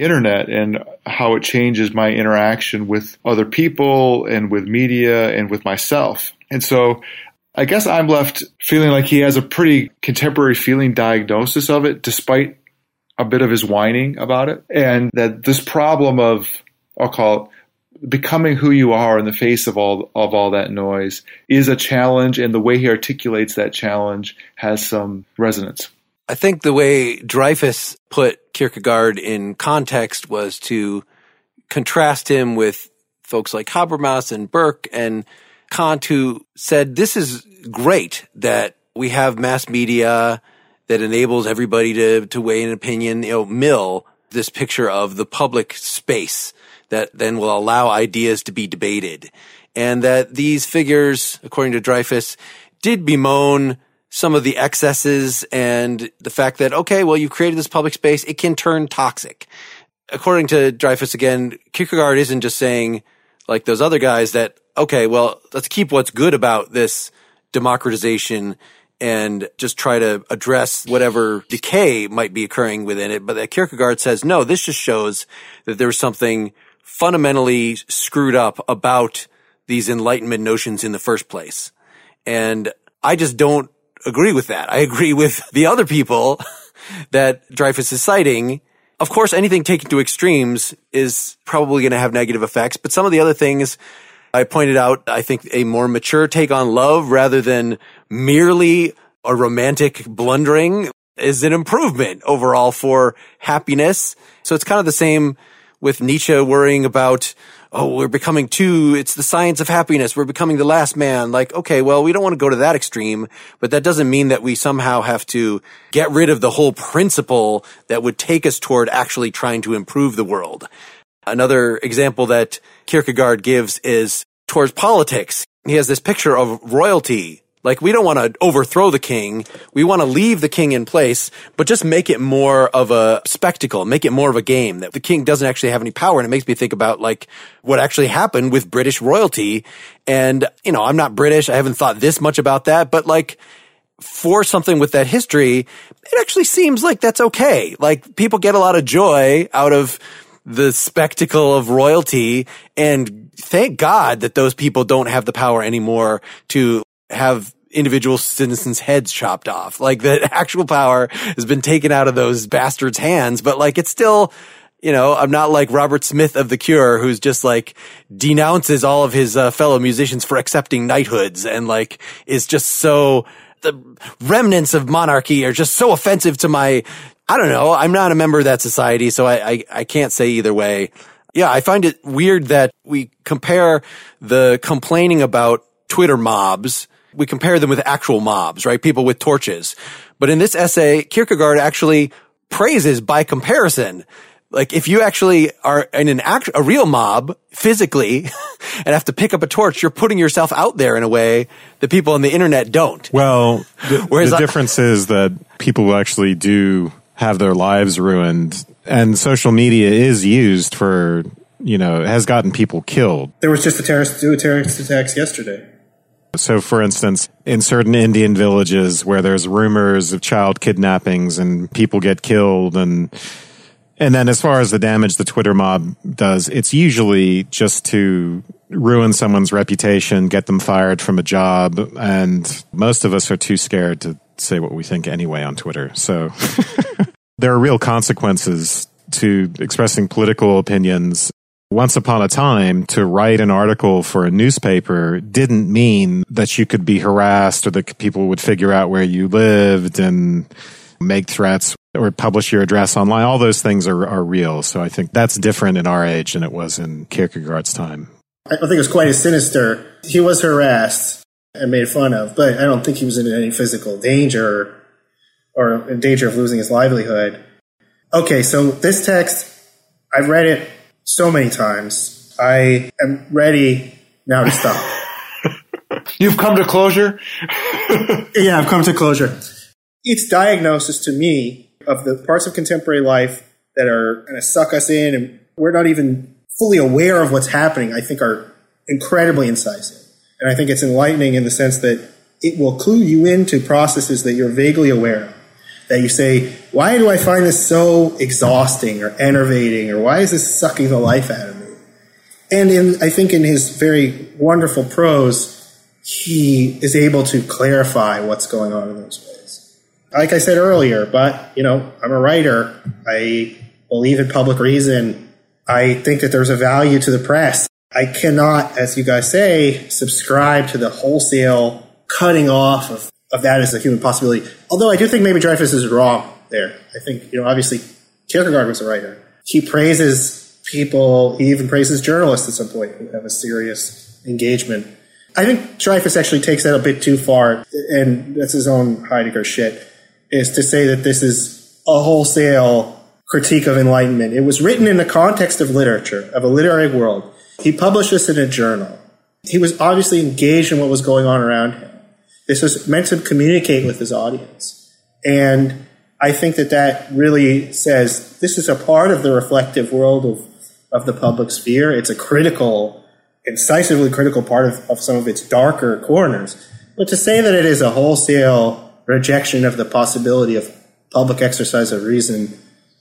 internet and how it changes my interaction with other people and with media and with myself. And so I guess I'm left feeling like he has a pretty contemporary feeling diagnosis of it, despite a bit of his whining about it. And that this problem of, I'll call it, becoming who you are in the face of all that noise is a challenge, and the way he articulates that challenge has some resonance. I think the way Dreyfus put Kierkegaard in context was to contrast him with folks like Habermas and Burke and Kant, who said this is great that we have mass media that enables everybody to weigh an opinion. Mill, this picture of the public space that then will allow ideas to be debated. And that these figures, according to Dreyfus, did bemoan some of the excesses and the fact that, okay, well, you've created this public space, it can turn toxic. According to Dreyfus, again, Kierkegaard isn't just saying, like those other guys, that, okay, well, let's keep what's good about this democratization and just try to address whatever decay might be occurring within it. But that Kierkegaard says, no, this just shows that there's something fundamentally screwed up about these Enlightenment notions in the first place. And I just don't agree with that. I agree with the other people that Dreyfus is citing. Of course, anything taken to extremes is probably going to have negative effects, but some of the other things I pointed out, I think a more mature take on love rather than merely a romantic blundering is an improvement overall for happiness. So it's kind of the same with Nietzsche worrying about, we're becoming it's the science of happiness. We're becoming the last man. Like, okay, well, we don't want to go to that extreme, but that doesn't mean that we somehow have to get rid of the whole principle that would take us toward actually trying to improve the world. Another example that Kierkegaard gives is towards politics. He has this picture of royalty. Like, we don't want to overthrow the king. We want to leave the king in place, but just make it more of a spectacle, make it more of a game, that the king doesn't actually have any power. And it makes me think about, like, what actually happened with British royalty. And, I'm not British. I haven't thought this much about that, but, like, for something with that history, it actually seems like that's okay. Like, people get a lot of joy out of the spectacle of royalty, and thank God that those people don't have the power anymore to have individual citizens' heads chopped off. Like, the actual power has been taken out of those bastards' hands, but, like, it's still, I'm not like Robert Smith of The Cure, who's just, like, denounces all of his fellow musicians for accepting knighthoods and, like, is just so, the remnants of monarchy are just so offensive to my, I don't know, I'm not a member of that society, so I can't say either way. Yeah, I find it weird that we compare the complaining about Twitter mobs, we compare them with actual mobs, right? People with torches. But in this essay, Kierkegaard actually praises by comparison. Like, if you actually are in a real mob physically and have to pick up a torch, you're putting yourself out there in a way that people on the internet don't. Well, the difference is that people actually do have their lives ruined, and social media is used for, has gotten people killed. There was just a terrorist attacks yesterday. So, for instance, in certain Indian villages where there's rumors of child kidnappings and people get killed, and then as far as the damage the Twitter mob does, it's usually just to ruin someone's reputation, get them fired from a job, and most of us are too scared to say what we think anyway on Twitter. So there are real consequences to expressing political opinions. Once upon a time, to write an article for a newspaper didn't mean that you could be harassed or that people would figure out where you lived and make threats or publish your address online. All those things are real. So I think that's different in our age than it was in Kierkegaard's time. I don't think it was quite as sinister. He was harassed and made fun of, but I don't think he was in any physical danger or in danger of losing his livelihood. Okay, so this text, I've read it so many times. I am ready now to stop. You've come to closure? Yeah, I've come to closure. Its diagnosis to me of the parts of contemporary life that are going to suck us in and we're not even fully aware of what's happening, I think are incredibly incisive. And I think it's enlightening in the sense that it will clue you into processes that you're vaguely aware of. that you say, why do I find this so exhausting or enervating, or why is this sucking the life out of me? And I think in his very wonderful prose, he is able to clarify what's going on in those ways. Like I said earlier, but, I'm a writer. I believe in public reason. I think that there's a value to the press. I cannot, as you guys say, subscribe to the wholesale cutting off of that as a human possibility. Although I do think maybe Dreyfus is wrong there. I think, obviously Kierkegaard was a writer. He praises people, he even praises journalists at some point who have a serious engagement. I think Dreyfus actually takes that a bit too far, and that's his own Heidegger shit, is to say that this is a wholesale critique of enlightenment. It was written in the context of literature, of a literary world. He published this in a journal. He was obviously engaged in what was going on around him. This was meant to communicate with his audience. And I think that really says this is a part of the reflective world of the public sphere. It's a incisively critical part of some of its darker corners. But to say that it is a wholesale rejection of the possibility of public exercise of reason,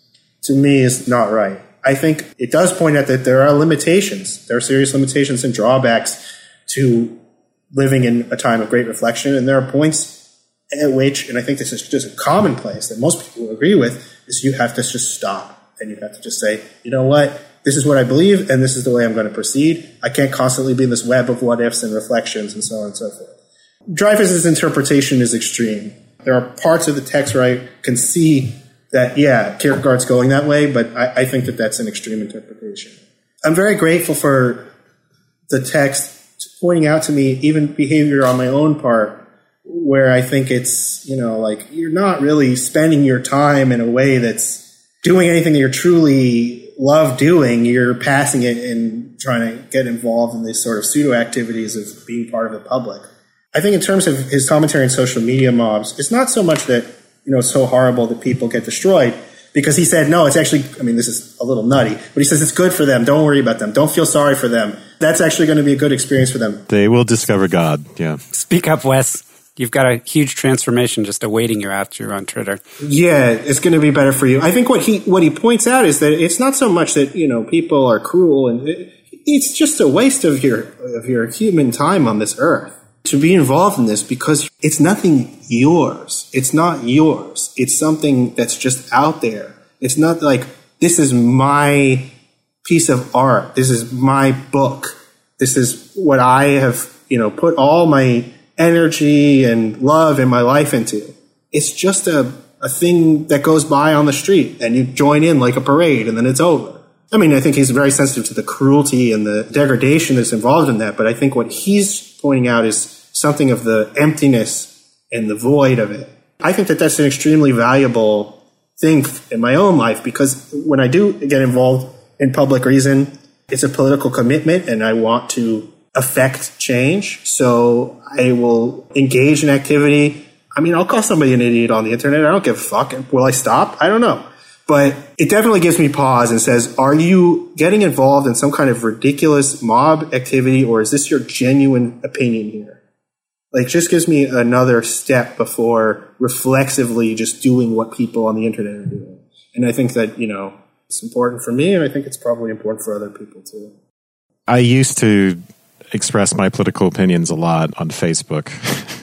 to me, is not right. I think it does point out that there are limitations. There are serious limitations and drawbacks to living in a time of great reflection. And there are points at which, and I think this is just a commonplace that most people will agree with, is you have to just stop. And you have to just say, you know what? This is what I believe, and this is the way I'm going to proceed. I can't constantly be in this web of what-ifs and reflections and so on and so forth. Dreyfus's interpretation is extreme. There are parts of the text where I can see that, Kierkegaard's going that way, but I think that that's an extreme interpretation. I'm very grateful for the text pointing out to me even behavior on my own part where I think it's, you're not really spending your time in a way that's doing anything that you're truly love doing. You're passing it and trying to get involved in these sort of pseudo activities of being part of the public. I think in terms of his commentary on social media mobs, it's not so much that, it's so horrible that people get destroyed, because he said, no, it's actually, this is a little nutty, but he says it's good for them. Don't worry about them. Don't feel sorry for them. That's actually going to be a good experience for them. They will discover God. Yeah. Speak up, Wes. You've got a huge transformation just awaiting you after you're on Twitter. Yeah, it's going to be better for you. I think what he points out is that it's not so much that, people are cruel, and it's just a waste of your human time on this earth to be involved in this, because it's nothing yours. It's not yours. It's something that's just out there. It's not like, this is my piece of art. This is my book. This is what I have, put all my energy and love in my life into. It's just a thing that goes by on the street, and you join in like a parade, and then it's over. I think he's very sensitive to the cruelty and the degradation that's involved in that, but I think what he's pointing out is something of the emptiness and the void of it. I think that that's an extremely valuable thing in my own life, because when I do get involved in public reason, it's a political commitment, and I want to affect change. So I will engage in activity. I'll call somebody an idiot on the internet. I don't give a fuck. Will I stop? I don't know. But it definitely gives me pause and says, are you getting involved in some kind of ridiculous mob activity, or is this your genuine opinion here? Just gives me another step before reflexively just doing what people on the internet are doing. And I think that, it's important for me, and I think it's probably important for other people too. I used to express my political opinions a lot on Facebook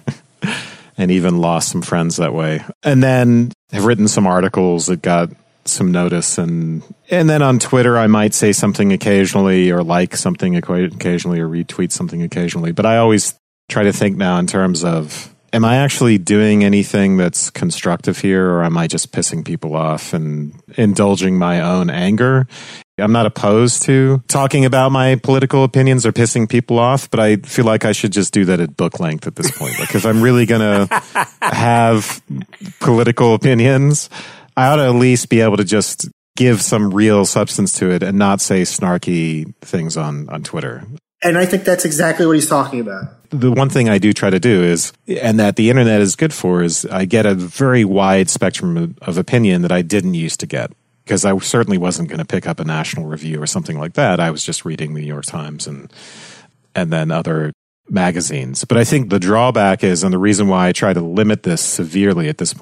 and even lost some friends that way. And then have written some articles that got some notice. And then on Twitter, I might say something occasionally, or like something occasionally, or retweet something occasionally. But I always try to think now in terms of, am I actually doing anything that's constructive here, or am I just pissing people off and indulging my own anger? I'm not opposed to talking about my political opinions or pissing people off, but I feel like I should just do that at book length at this point. If I'm really going to have political opinions, I ought to at least be able to just give some real substance to it and not say snarky things on Twitter. And I think that's exactly what he's talking about. The one thing I do try to do is, and that the internet is good for, is I get a very wide spectrum of opinion that I didn't used to get. Because I certainly wasn't going to pick up a National Review or something like that. I was just reading the New York Times and then other magazines. But I think the drawback is, and the reason why I try to limit this severely at this point,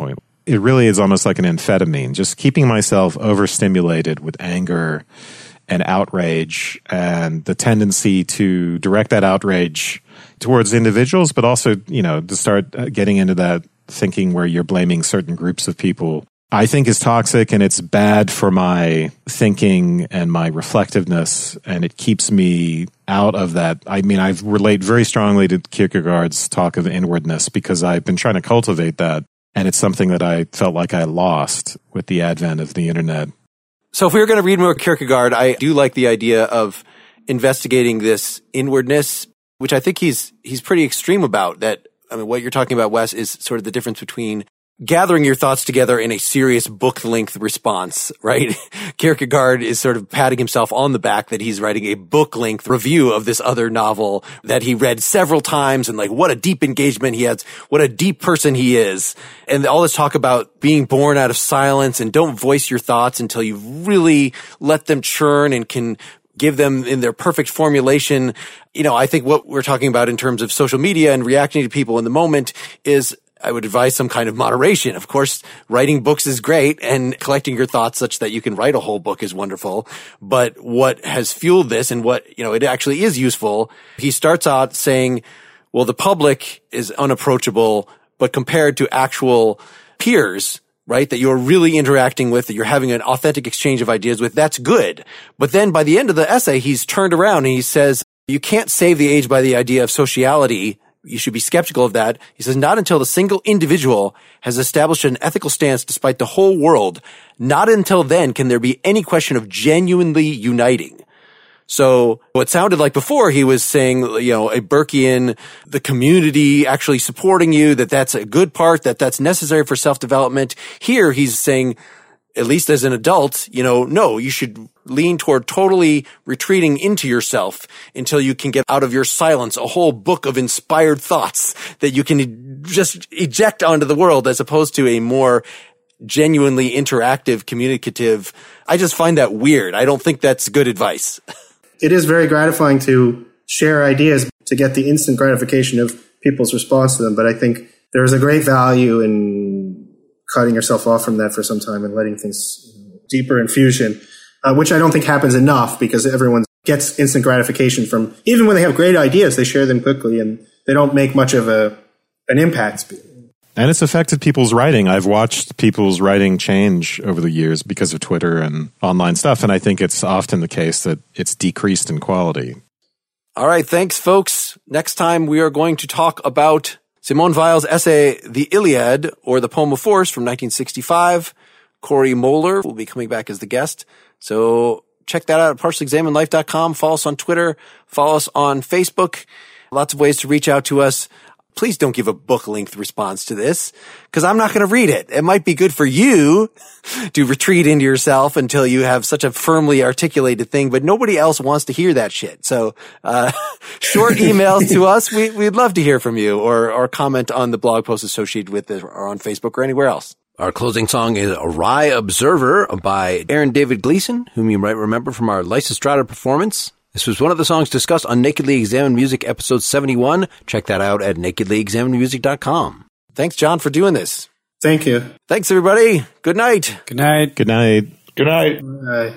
it really is almost like an amphetamine, just keeping myself overstimulated with anger and outrage and the tendency to direct that outrage towards individuals, but also, to start getting into that thinking where you're blaming certain groups of people, I think is toxic, and it's bad for my thinking and my reflectiveness, and it keeps me out of that. I mean, I relate very strongly to Kierkegaard's talk of inwardness because I've been trying to cultivate that, and it's something that I felt like I lost with the advent of the internet. So if we were going to read more Kierkegaard, I do like the idea of investigating this inwardness, which I think he's pretty extreme about. That, I mean, what you're talking about, Wes, is sort of the difference between gathering your thoughts together in a serious book-length response, right? Kierkegaard is sort of patting himself on the back that he's writing a book-length review of this other novel that he read several times, and like, what a deep engagement he has, what a deep person he is. And all this talk about being born out of silence and don't voice your thoughts until you really let them churn and can give them in their perfect formulation. I think what we're talking about in terms of social media and reacting to people in the moment is, I would advise some kind of moderation. Of course, writing books is great, and collecting your thoughts such that you can write a whole book is wonderful. But what has fueled this and what, it actually is useful, he starts out saying, well, the public is unapproachable, but compared to actual peers, right, that you're really interacting with, that you're having an authentic exchange of ideas with, that's good. But then by the end of the essay, he's turned around and he says, you can't save the age by the idea of sociality. You should be skeptical of that. He says, not until the single individual has established an ethical stance despite the whole world, not until then can there be any question of genuinely uniting. So what sounded like before, he was saying, a Burkean, the community actually supporting you, that's a good part, that's necessary for self-development. Here he's saying, at least as an adult, no, you should lean toward totally retreating into yourself until you can get out of your silence a whole book of inspired thoughts that you can just eject onto the world, as opposed to a more genuinely interactive, communicative. I just find that weird. I don't think that's good advice. It is very gratifying to share ideas to get the instant gratification of people's response to them, but I think there is a great value in cutting yourself off from that for some time and letting things deeper infusion, which I don't think happens enough, because everyone gets instant gratification from, even when they have great ideas, they share them quickly and they don't make much of an impact. And it's affected people's writing. I've watched people's writing change over the years because of Twitter and online stuff, and I think it's often the case that it's decreased in quality. All right, thanks, folks. Next time we are going to talk about Simone Weil's essay, The Iliad, or The Poem of Force from 1965. Corey Moeller will be coming back as the guest. So check that out at partiallyexaminedlife.com. Follow us on Twitter. Follow us on Facebook. Lots of ways to reach out to us. Please don't give a book-length response to this, because I'm not going to read it. It might be good for you to retreat into yourself until you have such a firmly articulated thing, but nobody else wants to hear that shit. So, short emails to us. We'd love to hear from you, or comment on the blog post associated with it, or on Facebook or anywhere else. Our closing song is A Wry Observer by Aaron David Gleason, whom you might remember from our Lysistrata performance. This was one of the songs discussed on Nakedly Examined Music episode 71. Check that out at nakedlyexaminedmusic.com. Thanks, John, for doing this. Thank you. Thanks, everybody. Good night. Good night. Good night. Good night. Bye.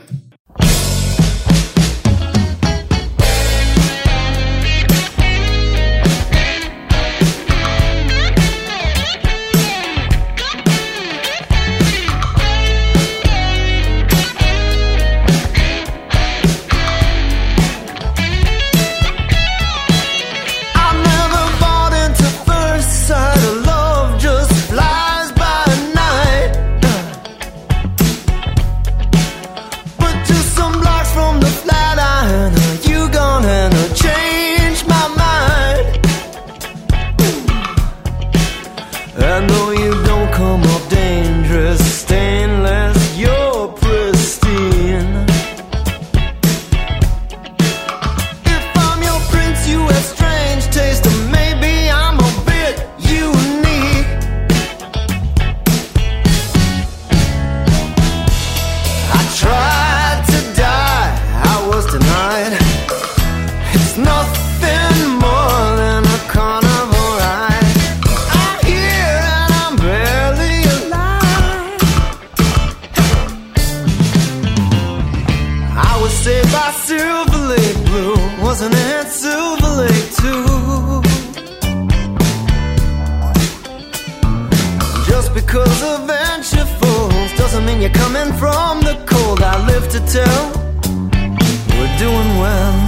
Alive. I'm here and I'm barely alive. Lake too. Just because adventure falls doesn't mean you're coming from the cold. I live to tell we're doing well.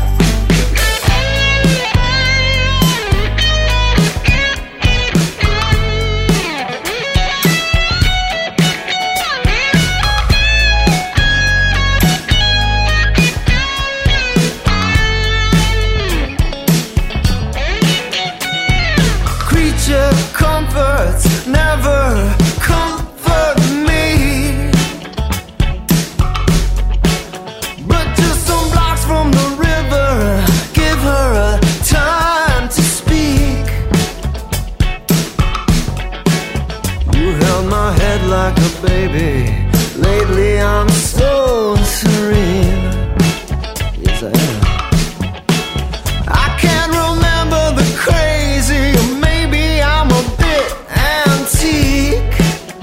Comforts never comfort me, but just some blocks from the river, give her a time to speak. You held my head like a baby. Lately I'm so serene. Yes, I am. I can't remember the crazy. I'm a bit antique.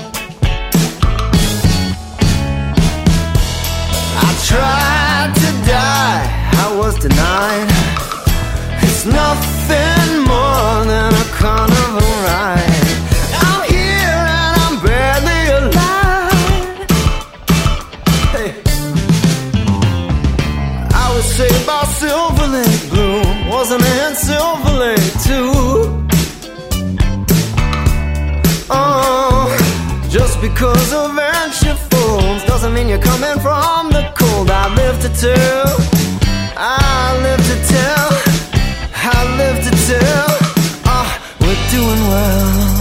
I tried to die, I was denied. It's nothing more than a carnival ride. I'm here and I'm barely alive. Hey. I was saved by Silver Lake Bloom. Wasn't in Silver Lake too. Just because adventure falls doesn't mean you're coming from the cold. I live to tell, I live to tell, I live to tell. We're doing well.